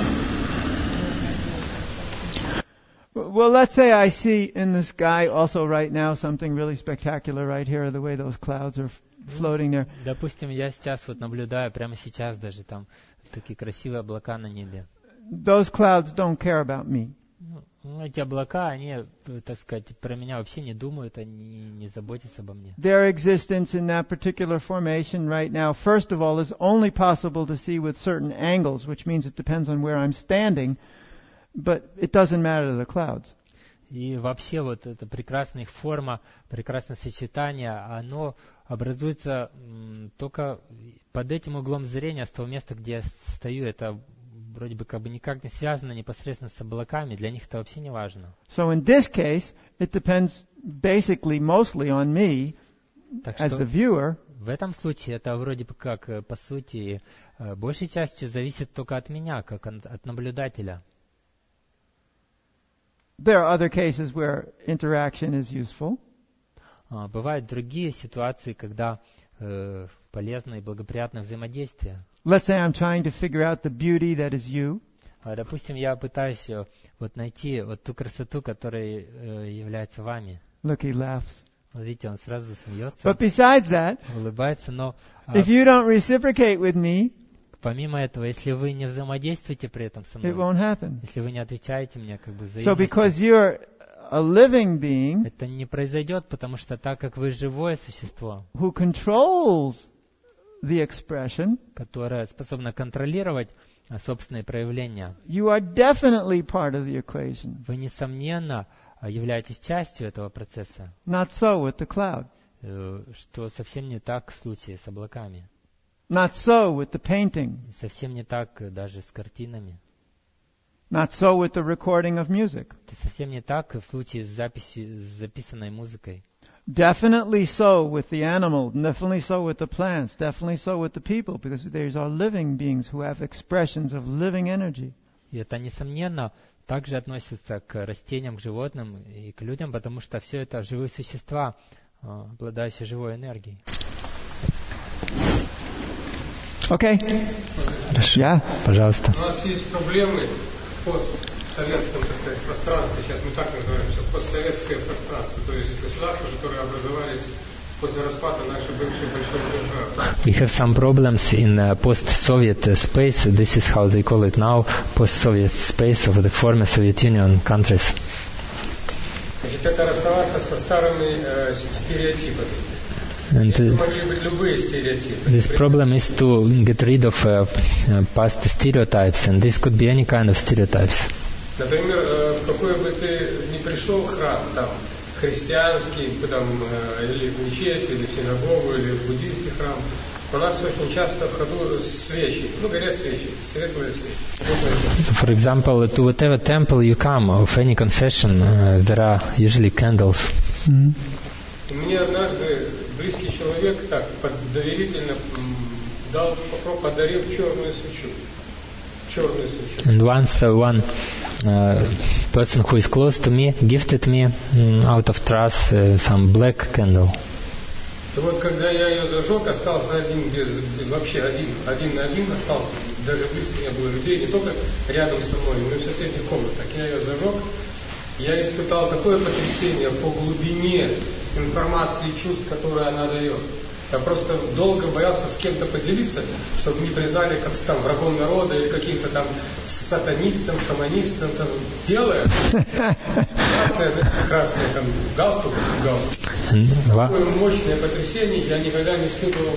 well, let's say I see in the sky also right now something really spectacular right here, the way those clouds are f- floating there. Допустим, я сейчас вот наблюдаю, прямо сейчас даже там такие красивые облака на небе. Those clouds don't care about me. Ну, эти облака, они, так сказать, про меня вообще не думают, они не заботятся обо мне. Their existence in that particular formation right now, first of all, is only possible to see with certain angles, which means it depends on where I'm standing, but it doesn't matter to the clouds. И вообще вот эта прекрасная их форма, прекрасное сочетание, оно образуется м, только под этим углом зрения, с того места, где я стою. Это вроде бы как бы никак не связано непосредственно с облаками, для них это вообще не важно. So in this case, it depends basically mostly on me Так as что the viewer. в этом случае это вроде бы как, э, по сути, э, большей частью зависит только от меня, как от, от наблюдателя. There are other cases where interaction is useful. А, бывают другие ситуации, когда э, полезно и благоприятное взаимодействие. Let's say I'm trying to figure out the beauty that is you. А, допустим, я пытаюсь э, вот найти вот ту красоту, которая э, является вами. Look, he laughs. Вот видите, он сразу смеется, But besides that, улыбается, но а, if you don't reciprocate with me, помимо этого, если вы не взаимодействуете при этом со it мной, won't happen. если вы не отвечаете мне как бы So взаимностью, because you're a living being это не произойдет, потому что так как вы живое существо, who controls the expression, которое способно контролировать а, собственные проявления, you are definitely part of the equation. вы, несомненно, а, являетесь частью этого процесса, Not so with the cloud. э, что совсем не так в случае с облаками. Not so with the painting. И совсем не так э, даже с картинами. Not so with the recording of music. Это совсем не так и в случае с записью, с записанной музыкой. Definitely so with the animal, definitely so with the plants, definitely so with the people, because these are living beings who have expressions of living energy. И это, несомненно, также относится к растениям, к животным и к людям, потому что все это живые существа, э, обладающие живой энергией. Okay? Хорошо. Yeah? Пожалуйста. У нас есть проблемы в постсоветском, так сказать, пространстве, сейчас мы так называем, что постсоветское пространство, то есть государства, которые образовались после распада нашей бывшей большой державы. We have some problems in uh, post-Soviet uh, space. This is how they call it now, post-Soviet space of the former Soviet Union countries. Значит, это расставаться со старыми э, стереотипами. And Это uh, могли быть любые стереотипы. this problem is to get rid of uh, uh, past stereotypes, and this could be any kind of stereotypes. Например, э, в какой бы ты ни пришел храм, там, христианский, там, э, или в мечеть, или в синагогу, или в буддийский храм, у нас очень часто в ходу свечи, ну, горят свечи, светлые свечи. For example, to whatever temple you come, of any confession, uh, there are usually candles. Mm-hmm. И мне однажды близкий человек так доверительно дал, подарил черную свечу. Черную свечу. And once uh, one uh, person who is close to me gifted me um, out of trust uh, some black candle. И вот когда я ее зажег, остался один без, вообще один, один на один остался, даже близко не было людей, не только рядом со мной, но и в соседних комнатах. Я ее зажег, я испытал такое потрясение по глубине информации и чувств, которые она дает. Я просто долго боялся с кем-то поделиться, чтобы не признали как там врагом народа или каким-то там сатанистом, шаманистом, там белое, красное, красное там галстук, галстук. Такое мощное потрясение я никогда не испытывал,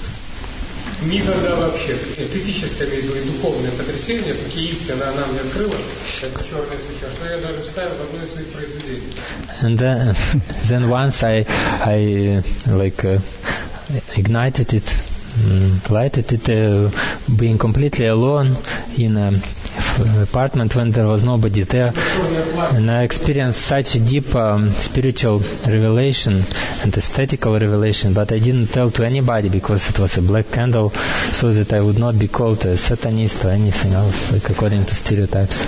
никогда вообще. Эстетическое, имею в виду, и духовное потрясение, такие истины она мне открыла, это черная свеча, что я даже вставил в одно из своих произведений. And then, then once I, I like uh, ignited it, um, lighted it, uh, being completely alone in an apartment when there was nobody there, and I experienced such a deep um, spiritual revelation and aesthetical revelation, but I didn't tell to anybody because it was a black candle, so that I would not be called a satanist or anything else, like according to stereotypes.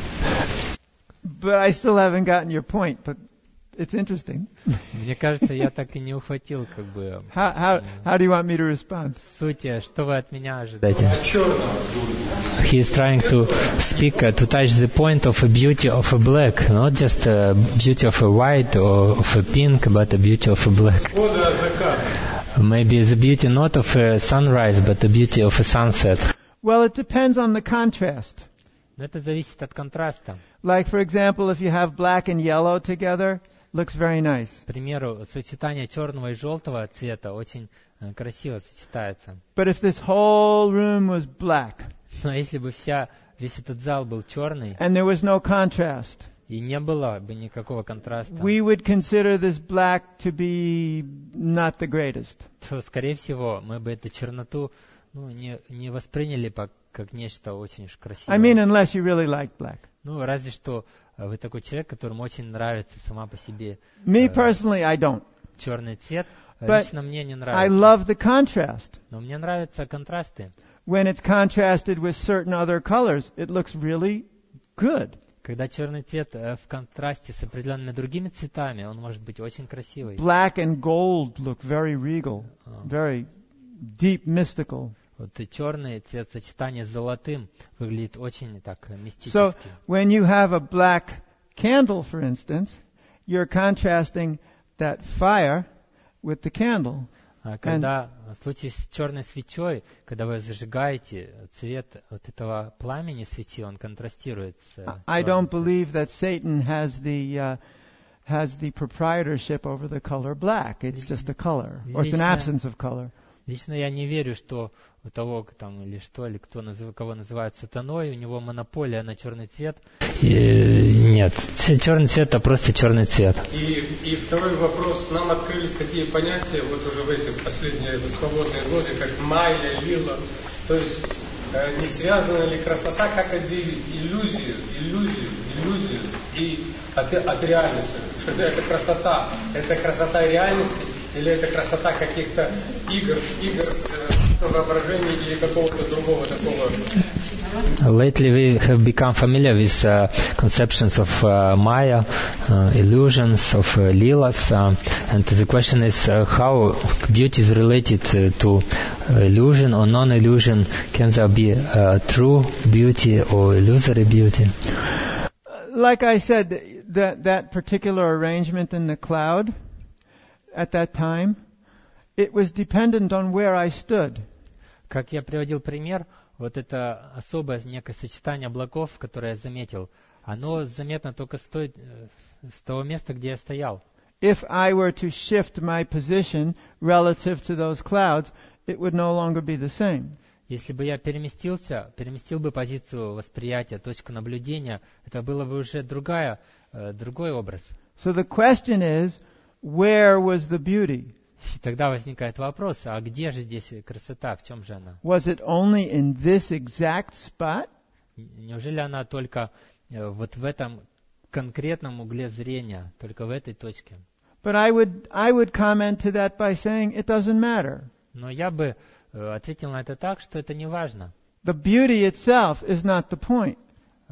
But I still haven't gotten your point, but it's interesting. Мне кажется, я так и не ухватил, как бы. How, how, how do you want me to respond? Сути, что вы от меня ожидаете? He is trying to speak, uh, to touch the point of a beauty of a black, not just a beauty of a white or of a pink, but a beauty of a black. Maybe the beauty not of a sunrise, but the beauty of a sunset. Well, it depends on the contrast. Это зависит от контраста. Like, for example, if you have black and yellow together, looks very nice. К примеру, сочетание черного и желтого цвета очень uh, красиво сочетается. But if this whole room was black, но если бы вся, весь этот зал был черный, and there was no contrast, и не было бы никакого контраста, we would consider this black to be not the greatest. то, скорее всего, мы бы эту черноту ну, не, не восприняли как, как нечто очень уж красивое. I mean, unless you really like black. Ну, разве что вы такой человек, которому очень нравится сама по себе Me э, personally, I don't. черный цвет. But Лично мне не I нравится. love the contrast. Но мне нравятся контрасты. When it's contrasted with certain other colors, it looks really good. Когда черный цвет э, в контрасте с определенными другими цветами, он может быть очень красивый. Black and gold look very regal, very deep, mystical. Вот и черный цвет в сочетании с золотым выглядит очень так мистически. So when you have a black candle, for instance, you're contrasting that fire with the candle. А когда в случае с черной свечой, когда вы зажигаете цвет вот этого пламени свечи, он контрастирует с I don't believe that Satan has the uh, has the proprietorship over the color black. It's just a color, or it's an absence of color. Лично я не верю, что у того, там, или что, или кто назыв, кого называют сатаной, у него монополия на черный цвет. И, нет, черный цвет — это просто черный цвет. И, и второй вопрос. Нам открылись такие понятия, вот уже в эти последние свободные годы, как майя, лила. То есть э, не связана ли красота, как отделить иллюзию, иллюзию, иллюзию и от, от реальности. Что это красота, это красота реальности, или это красота каких-то игр, игр э, воображения или какого-то другого такого. Lately we have become familiar with uh, conceptions of uh, Maya, uh, illusions of uh, Leelas, uh, and the question is uh, how beauty is related uh, to uh, illusion or non-illusion. Can there be uh, true beauty or illusory beauty? Like I said, that that particular arrangement in the cloud at that time, it was dependent on where I stood. Как я приводил пример, вот это особое некое сочетание облаков, которое я заметил, оно заметно только с, той, с того места, где я стоял. If I were to shift my position relative to those clouds, it would no longer be the same. Если бы я переместился, переместил бы позицию восприятия, точку наблюдения, это было бы уже другая, другой образ. So the question is, where was the beauty? И тогда возникает вопрос, а где же здесь красота, в чем же она? Was it only in this exact spot? Неужели она только вот в этом конкретном угле зрения, только в этой точке? But I would I would comment to that by saying it doesn't matter. Но я бы ответил на это так, что это не важно. The beauty itself is not the point.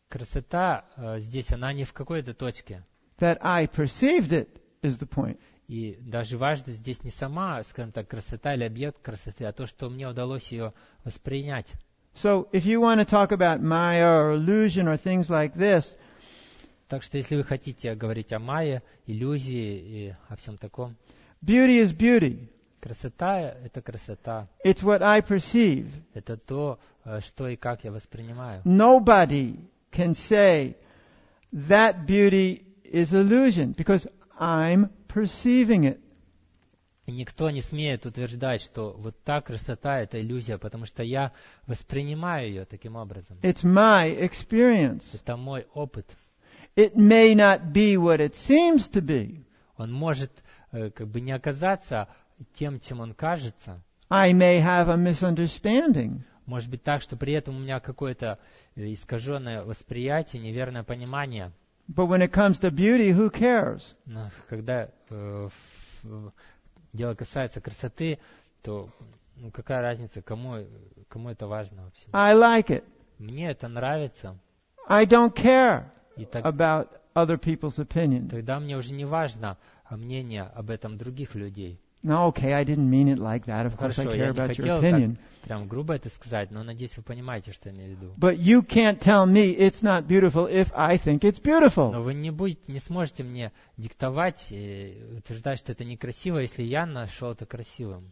красота э, здесь, она не в какой-то точке. That I perceived it is the point. И даже важно здесь не сама, скажем так, красота или объект красоты, а то, что мне удалось ее воспринять. So if you want to talk about Maya or illusion or things like this, Так что если вы хотите говорить о майе, иллюзии и о всем таком, beauty is beauty. красота — это красота. It's what I perceive. Это то, э, что и как я воспринимаю. Nobody can say that beauty is illusion because I'm perceiving it. И никто не смеет утверждать, что вот та красота — это иллюзия, потому что я воспринимаю ее таким образом. It's my experience. Это мой опыт. It may not be what it seems to be. Он может э, как бы не оказаться тем, чем он кажется. I may have a misunderstanding. Может быть так, что при этом у меня какое-то э, искаженное восприятие, неверное понимание. But when it comes to beauty, who cares? Но когда э, в- дело касается красоты, то ну, какая разница, кому, кому это важно вообще? I like it. Мне это нравится, I don't care и так- about other people's opinion. тогда мне уже не важно а мнение об этом других людей. No, okay, I didn't mean it like that. Of Ну, course, I хорошо, care я не about your хотел opinion. так прям грубо это сказать, но надеюсь, вы понимаете, что я имею в виду. But you can't tell me it's not beautiful if I think it's Но beautiful. вы не будете, не сможете мне диктовать и утверждать, что это некрасиво, если я нашел это красивым.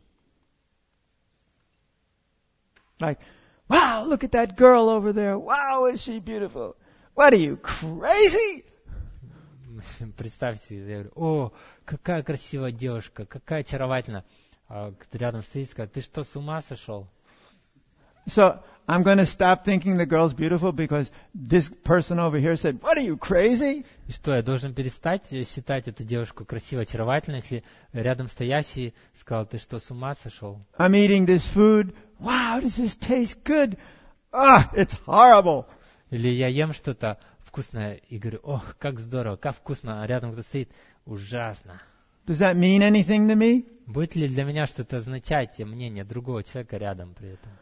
Like, wow, look at that girl over there. Wow, is she beautiful? What are you, crazy? Представьте, я говорю, о, какая красивая девушка, какая очаровательная. А кто рядом стоит и скажет, ты что, с ума сошел? So I'm going to stop thinking the girl's beautiful because this person over here said, what are you, crazy? И что, я должен перестать считать эту девушку красивой, очаровательной, если рядом стоящий сказал, ты что, с ума сошел? I'm eating this food. Wow, does this taste good? Ah, it's horrible. Или я ем что-то вкусное и говорю, ох, как здорово, как вкусно, а рядом кто стоит, ужасно. Does that mean anything to me? Будет ли для меня что-то означать мнение другого человека рядом при этом?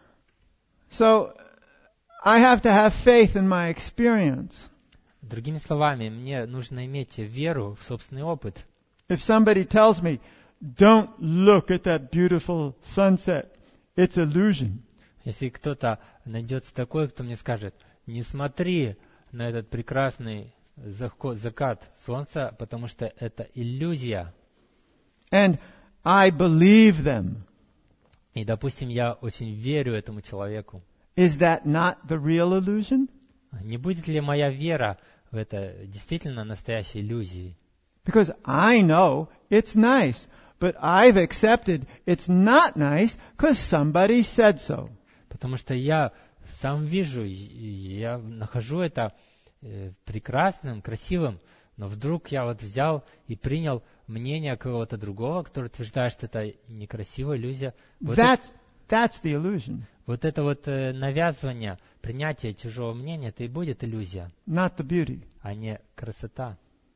So I have to have faith in my experience. Другими словами, мне нужно иметь веру в собственный опыт. If somebody tells me, don't look at that beautiful sunset, it's illusion. Если кто-то найдется такой, кто мне скажет, не смотри на этот прекрасный заход- закат солнца, потому что это иллюзия. And I believe them. И, допустим, я очень верю этому человеку. Is that not the real illusion? Не будет ли моя вера в это действительно настоящей иллюзией? Because I know it's nice, but I've accepted it's not nice because somebody said so. Потому что я сам вижу, и я нахожу это э, прекрасным, красивым, но вдруг я вот взял и принял мнение кого-то другого, который утверждает, что это некрасивая иллюзия. Вот, That's, that's the illusion, вот это вот э, навязывание, принятие чужого мнения, это и будет иллюзия, not the beauty. а не красота.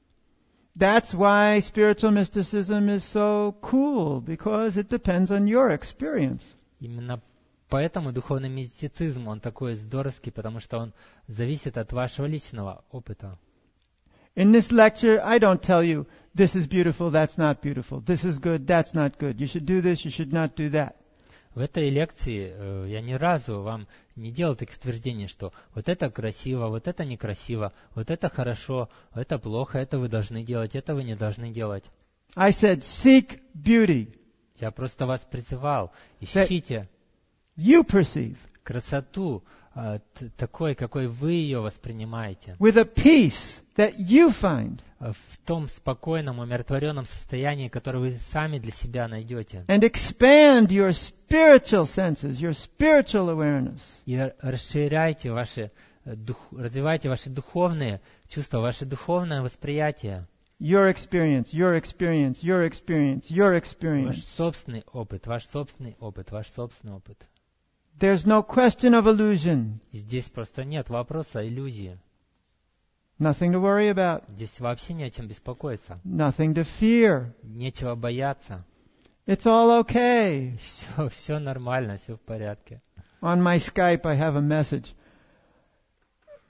That's why spiritual mysticism is so cool, because it depends on your experience. Именно поэтому духовный мистицизм, он такой здоровский, потому что он зависит от вашего личного опыта. In this lecture, I don't tell you, this is beautiful, that's not beautiful. This is good, that's not good. You should do this, you should not do that. В этой лекции э, я ни разу вам не делал таких утверждений, что вот это красиво, вот это некрасиво, вот это хорошо, это плохо, это вы должны делать, это вы не должны делать. I said, seek beauty. Я просто вас призывал, ищите You perceive красоту э, т- такой, какой вы ее воспринимаете, with a peace that you find. э, в том спокойном, умиротворенном состоянии, которое вы сами для себя найдете. And expand your spiritual senses, your spiritual awareness. И р- расширяйте ваши, э, дух, развивайте ваши духовные чувства, ваше духовное восприятие. Your experience, your experience, your experience, your Ваш experience. собственный опыт, ваш собственный опыт, ваш собственный опыт. There's no question of illusion. И здесь просто нет вопроса о иллюзии. Nothing to worry about. Здесь вообще не о чем беспокоиться. Nothing to fear. Нечего бояться. It's all okay. Все, все нормально, все в порядке. On my Skype, I have a message.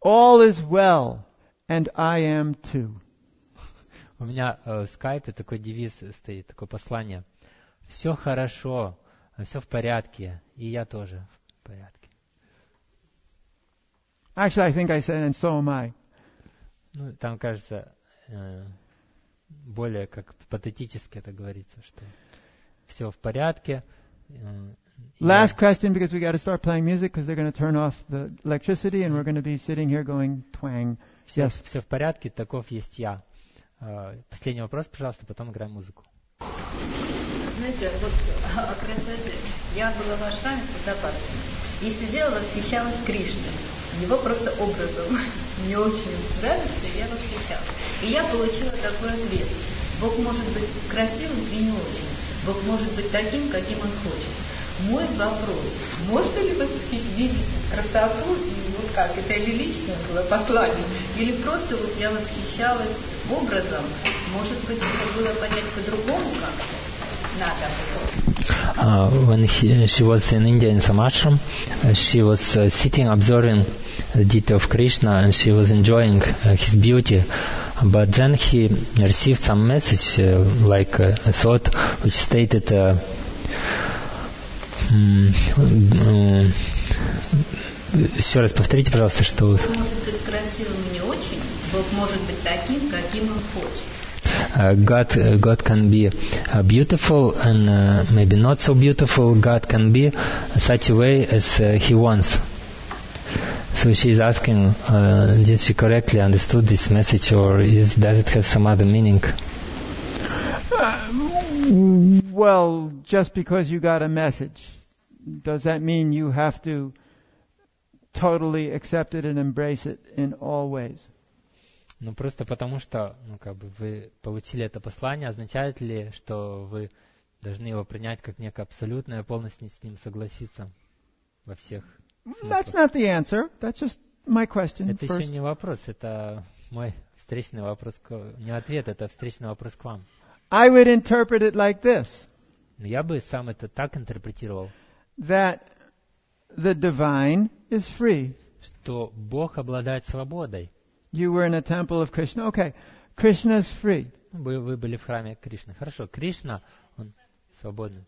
All is well, and I am too. У меня э, в скайпе такой девиз стоит, такое послание. Все хорошо, все в порядке, и я тоже в порядке. Actually, I think I said, and so am I. Ну, там, кажется, э, более как патетически это говорится, что все в порядке. Э, Last question, because we got to start playing music, because they're going to turn off the electricity, and we're going to be sitting here going twang. Все, Yes. все в порядке, таков есть я. Последний вопрос, пожалуйста, потом играем музыку. Знаете, вот о красоте. Я была в ашраме в Путапарте и сидела, восхищалась Кришной, его просто образом. Мне очень нравится, и я восхищалась. И я получила такой ответ. Бог может быть красивым и не очень. Бог может быть таким, каким он хочет. Мой вопрос, можно ли видеть красоту, и вот как, это или личное было послание, или просто вот я восхищалась образом, может быть, это было понять по-другому как-то, надо было. Uh, when he, she was in India in some ashram, uh, she was uh, sitting observing the deity of Krishna and she was enjoying uh, his beauty. But then he received some message, uh, like uh, a thought, which stated, uh, um, еще раз повторите, пожалуйста, что... Бог может быть красивым и не очень, Бог может быть таким, каким он хочет. Uh, God, uh, God can be uh, beautiful and uh, maybe not so beautiful. God can be such a way as uh, He wants. So she is asking, uh, did she correctly understood this message, or is, does it have some other meaning? Uh, well, just because you got a message, does that mean you have to totally accept it and embrace it in all ways? Ну, просто потому что, ну, как бы вы получили это послание, означает ли, что вы должны его принять как некое абсолютное, полностью с ним согласиться во всех смыслах? That's not the answer. That's just my question. Это first. еще не вопрос, это мой встречный вопрос, к... не ответ, это встречный вопрос к вам. I would interpret it like this. Я бы сам это так интерпретировал. That the divine is free. Что Бог обладает свободой. You were in a temple of Krishna. Okay, Krishna is free. Вы, вы были в храме Кришны. Хорошо, Кришна, он свободный.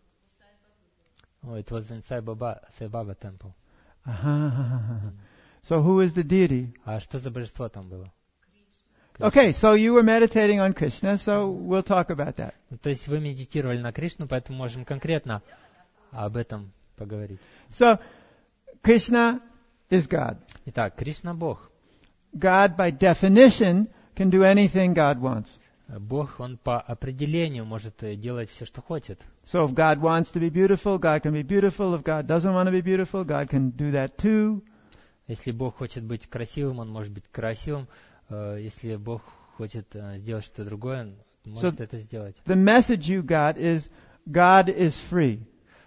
Oh, it was in Sai Baba, Sai Baba temple. Uh-huh. So who is the deity? А что за божество там было? Okay, so you were meditating on Krishna, so we'll talk about that. Ну, то есть вы медитировали на Кришну, поэтому можем конкретно об этом поговорить. So, Krishna is God. Итак, Кришна Бог. God, by definition, can do anything God wants. Бог, он по определению может делать все, что хочет. So if God wants to be beautiful, God can be beautiful. If God doesn't want to be beautiful, God can do that too. Если Бог хочет быть красивым, он может быть красивым. Если Бог хочет сделать что-то другое, он может So это сделать. The message you got is God is free.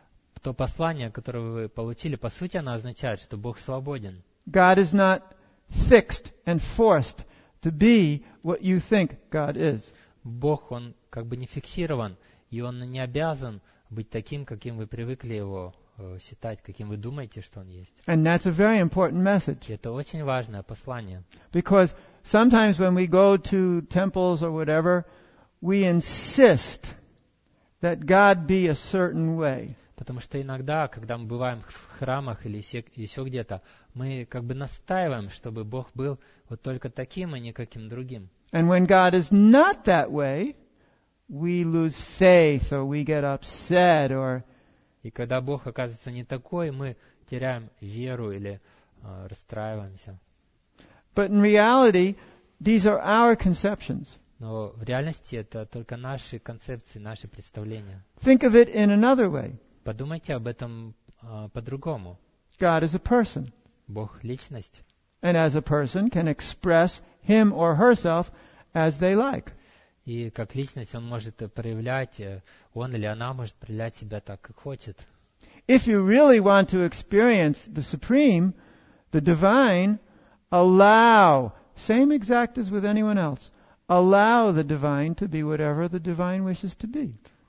То послание, которое вы получили, по сути, оно означает, что Бог свободен. God is not fixed and forced to be what you think God is. Бог, он как бы не фиксирован, и он не обязан быть таким, каким вы привыкли его э, считать, каким вы думаете, что он есть. And that's a very important message. И это очень важное послание. Because sometimes when we go to temples or whatever, we insist that God be a certain way. Потому что иногда, когда мы бываем в храмах или еще где-то, мы как бы настаиваем, чтобы Бог был вот только таким, а не каким другим. And when God is not that way, we lose faith or we get upset or... И когда Бог оказывается не такой, мы теряем веру или э, расстраиваемся. But in reality, these are our conceptions. Но в реальности это только наши концепции, наши представления. Think of it in another way. Подумайте об этом э, по-другому. God is a person. Бог — личность. And as a person can express him or herself as they like. И как личность он может проявлять, он или она может проявлять себя так, как хочет. If you really want to experience the supreme, the divine, allow, same exact as with anyone else, allow the divine to be whatever the divine wishes to be.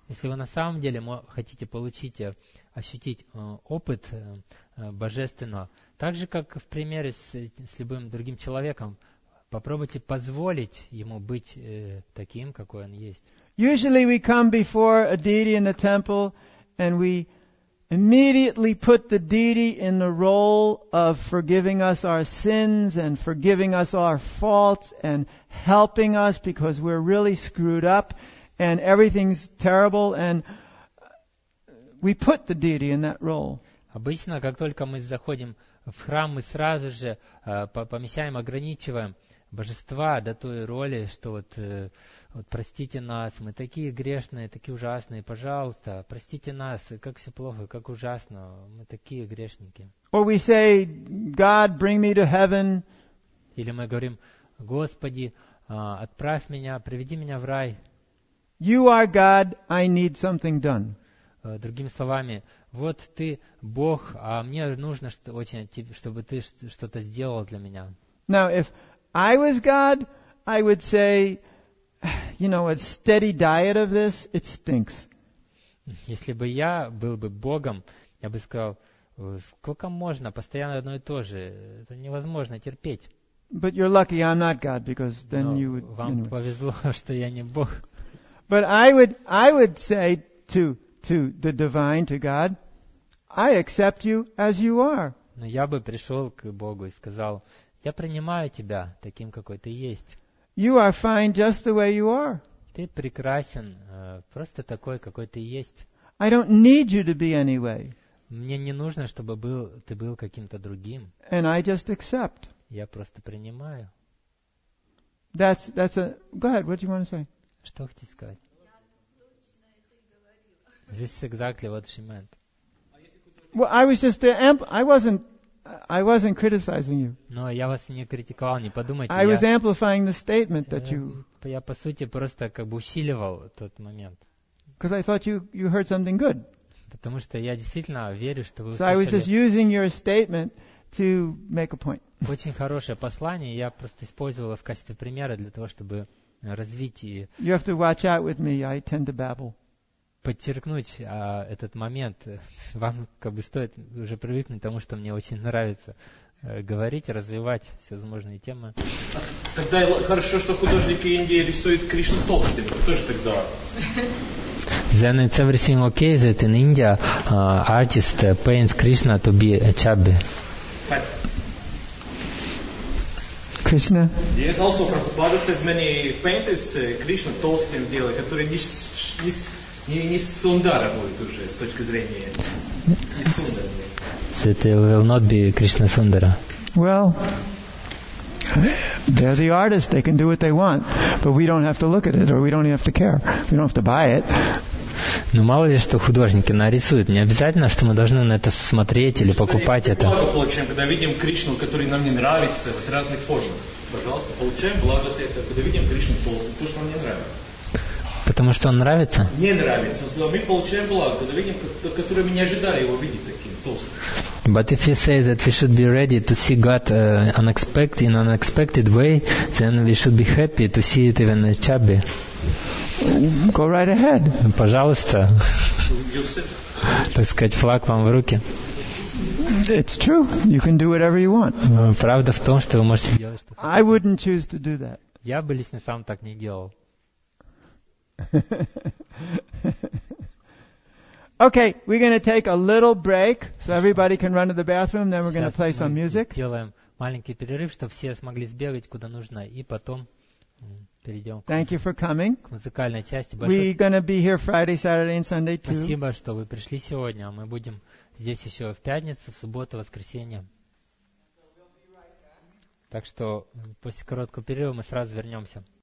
Если вы на самом деле хотите получить, ощутить опыт божественного, так же, как в примере с, с любым другим человеком, попробуйте позволить ему быть таким, какой он есть. Usually we come before a deity in the temple and we immediately put the deity in the role of forgiving us our sins and forgiving us our faults and helping us because we're really screwed up and everything's terrible, and we put the deity in that role. Обычно, как только мы заходим в храм, мы сразу же э, помещаем, ограничиваем божества до той роли, что вот, э, вот простите нас, мы такие грешные, такие ужасные, пожалуйста, простите нас, как все плохо, как ужасно, мы такие грешники. Or we say, God, bring me to heaven. Или мы говорим, Господи, э, отправь меня, приведи меня в рай. You are God, I need something done. Э, другими словами, вот ты Бог, а мне нужно что, очень, чтобы ты что-то сделал для меня. Now, if I was God, I would say, you know, a steady diet of this, it stinks. Если бы я был бы Богом, я бы сказал, сколько можно, постоянно одно и то же, это невозможно терпеть. But you're lucky I'm not God, because then Но you would. вам Anyway. повезло, что я не Бог. But I would, I would say to to the divine, to God, I accept you as you are. Но я бы пришел к Богу и сказал, я принимаю тебя таким, какой ты есть. You are fine just the way you are. Ты прекрасен, просто такой, какой ты есть. I don't need you to be anyway. Мне не нужно, чтобы был, ты был каким-то другим. And I just accept. Я просто принимаю. That's that's a. Go ahead. What do you want to say? Что хотите сказать? This is exactly what she meant. Well, I was just the amp. I wasn't. I wasn't criticizing you. Но я вас не критиковал, не подумайте. I was я, amplifying the statement that you. я, по сути, просто как бы усиливал тот момент. Because I thought you you heard something good. Потому что я действительно верю, что вы So I was just услышали using your statement to make a point. очень хорошее послание. Я просто использовал его в качестве примера для того, чтобы развить и You have to watch out with me. I tend to babble. подчеркнуть а, этот момент. Вам как бы стоит уже привыкнуть к тому, что мне очень нравится э, говорить, развивать всевозможные темы. Тогда хорошо, что художники Индии рисуют Кришну толстым. Тоже тогда. Then it's everything okay that in India uh, artists uh, paint Krishna to be a chubby. Krishna. Yes, also Prabhupada said many painters uh, Krishna толстым делают, которые не, не, не, не сундара будет уже с точки зрения не сундарные. So it will not be Krishna Sundara. Well, they're the artists. They can do what they want, but we don't have to look at it, or we don't have to care. We don't have to buy it. Ну, мало ли, что художники нарисуют. Не обязательно, что мы должны на это смотреть или покупать это. Благо получаем, когда видим Кришну, который нам не нравится, в разных формах. Пожалуйста, получаем благо от этого, когда видим Кришну толстым, то, что нам не нравится. Потому что он нравится? Не нравится. Мы получаем благо, когда видим, который мы не ожидали его видеть таким толстым. But if you say that we should be ready to see God uh, unexpected, in an unexpected way, then we should be happy to see it even chubby. Go right ahead. Пожалуйста, так сказать, флаг вам в руки. It's true. You can do whatever you want. Правда в том, что вы можете делать, что хотите. I wouldn't choose to do that. Я бы лично сам так не делал. Okay, we're going to take a little break so everybody can run to the bathroom. Then we're going to Сейчас play some мы music. сделаем маленький перерыв, чтобы все смогли сбегать куда нужно, и потом перейдем к, Thank you for coming. к музыкальной части. We're Большое going to be here Friday, Saturday, and Sunday too. спасибо, что вы пришли сегодня. Мы будем здесь еще в пятницу, в субботу, в воскресенье. Так что после короткого перерыва мы сразу вернемся.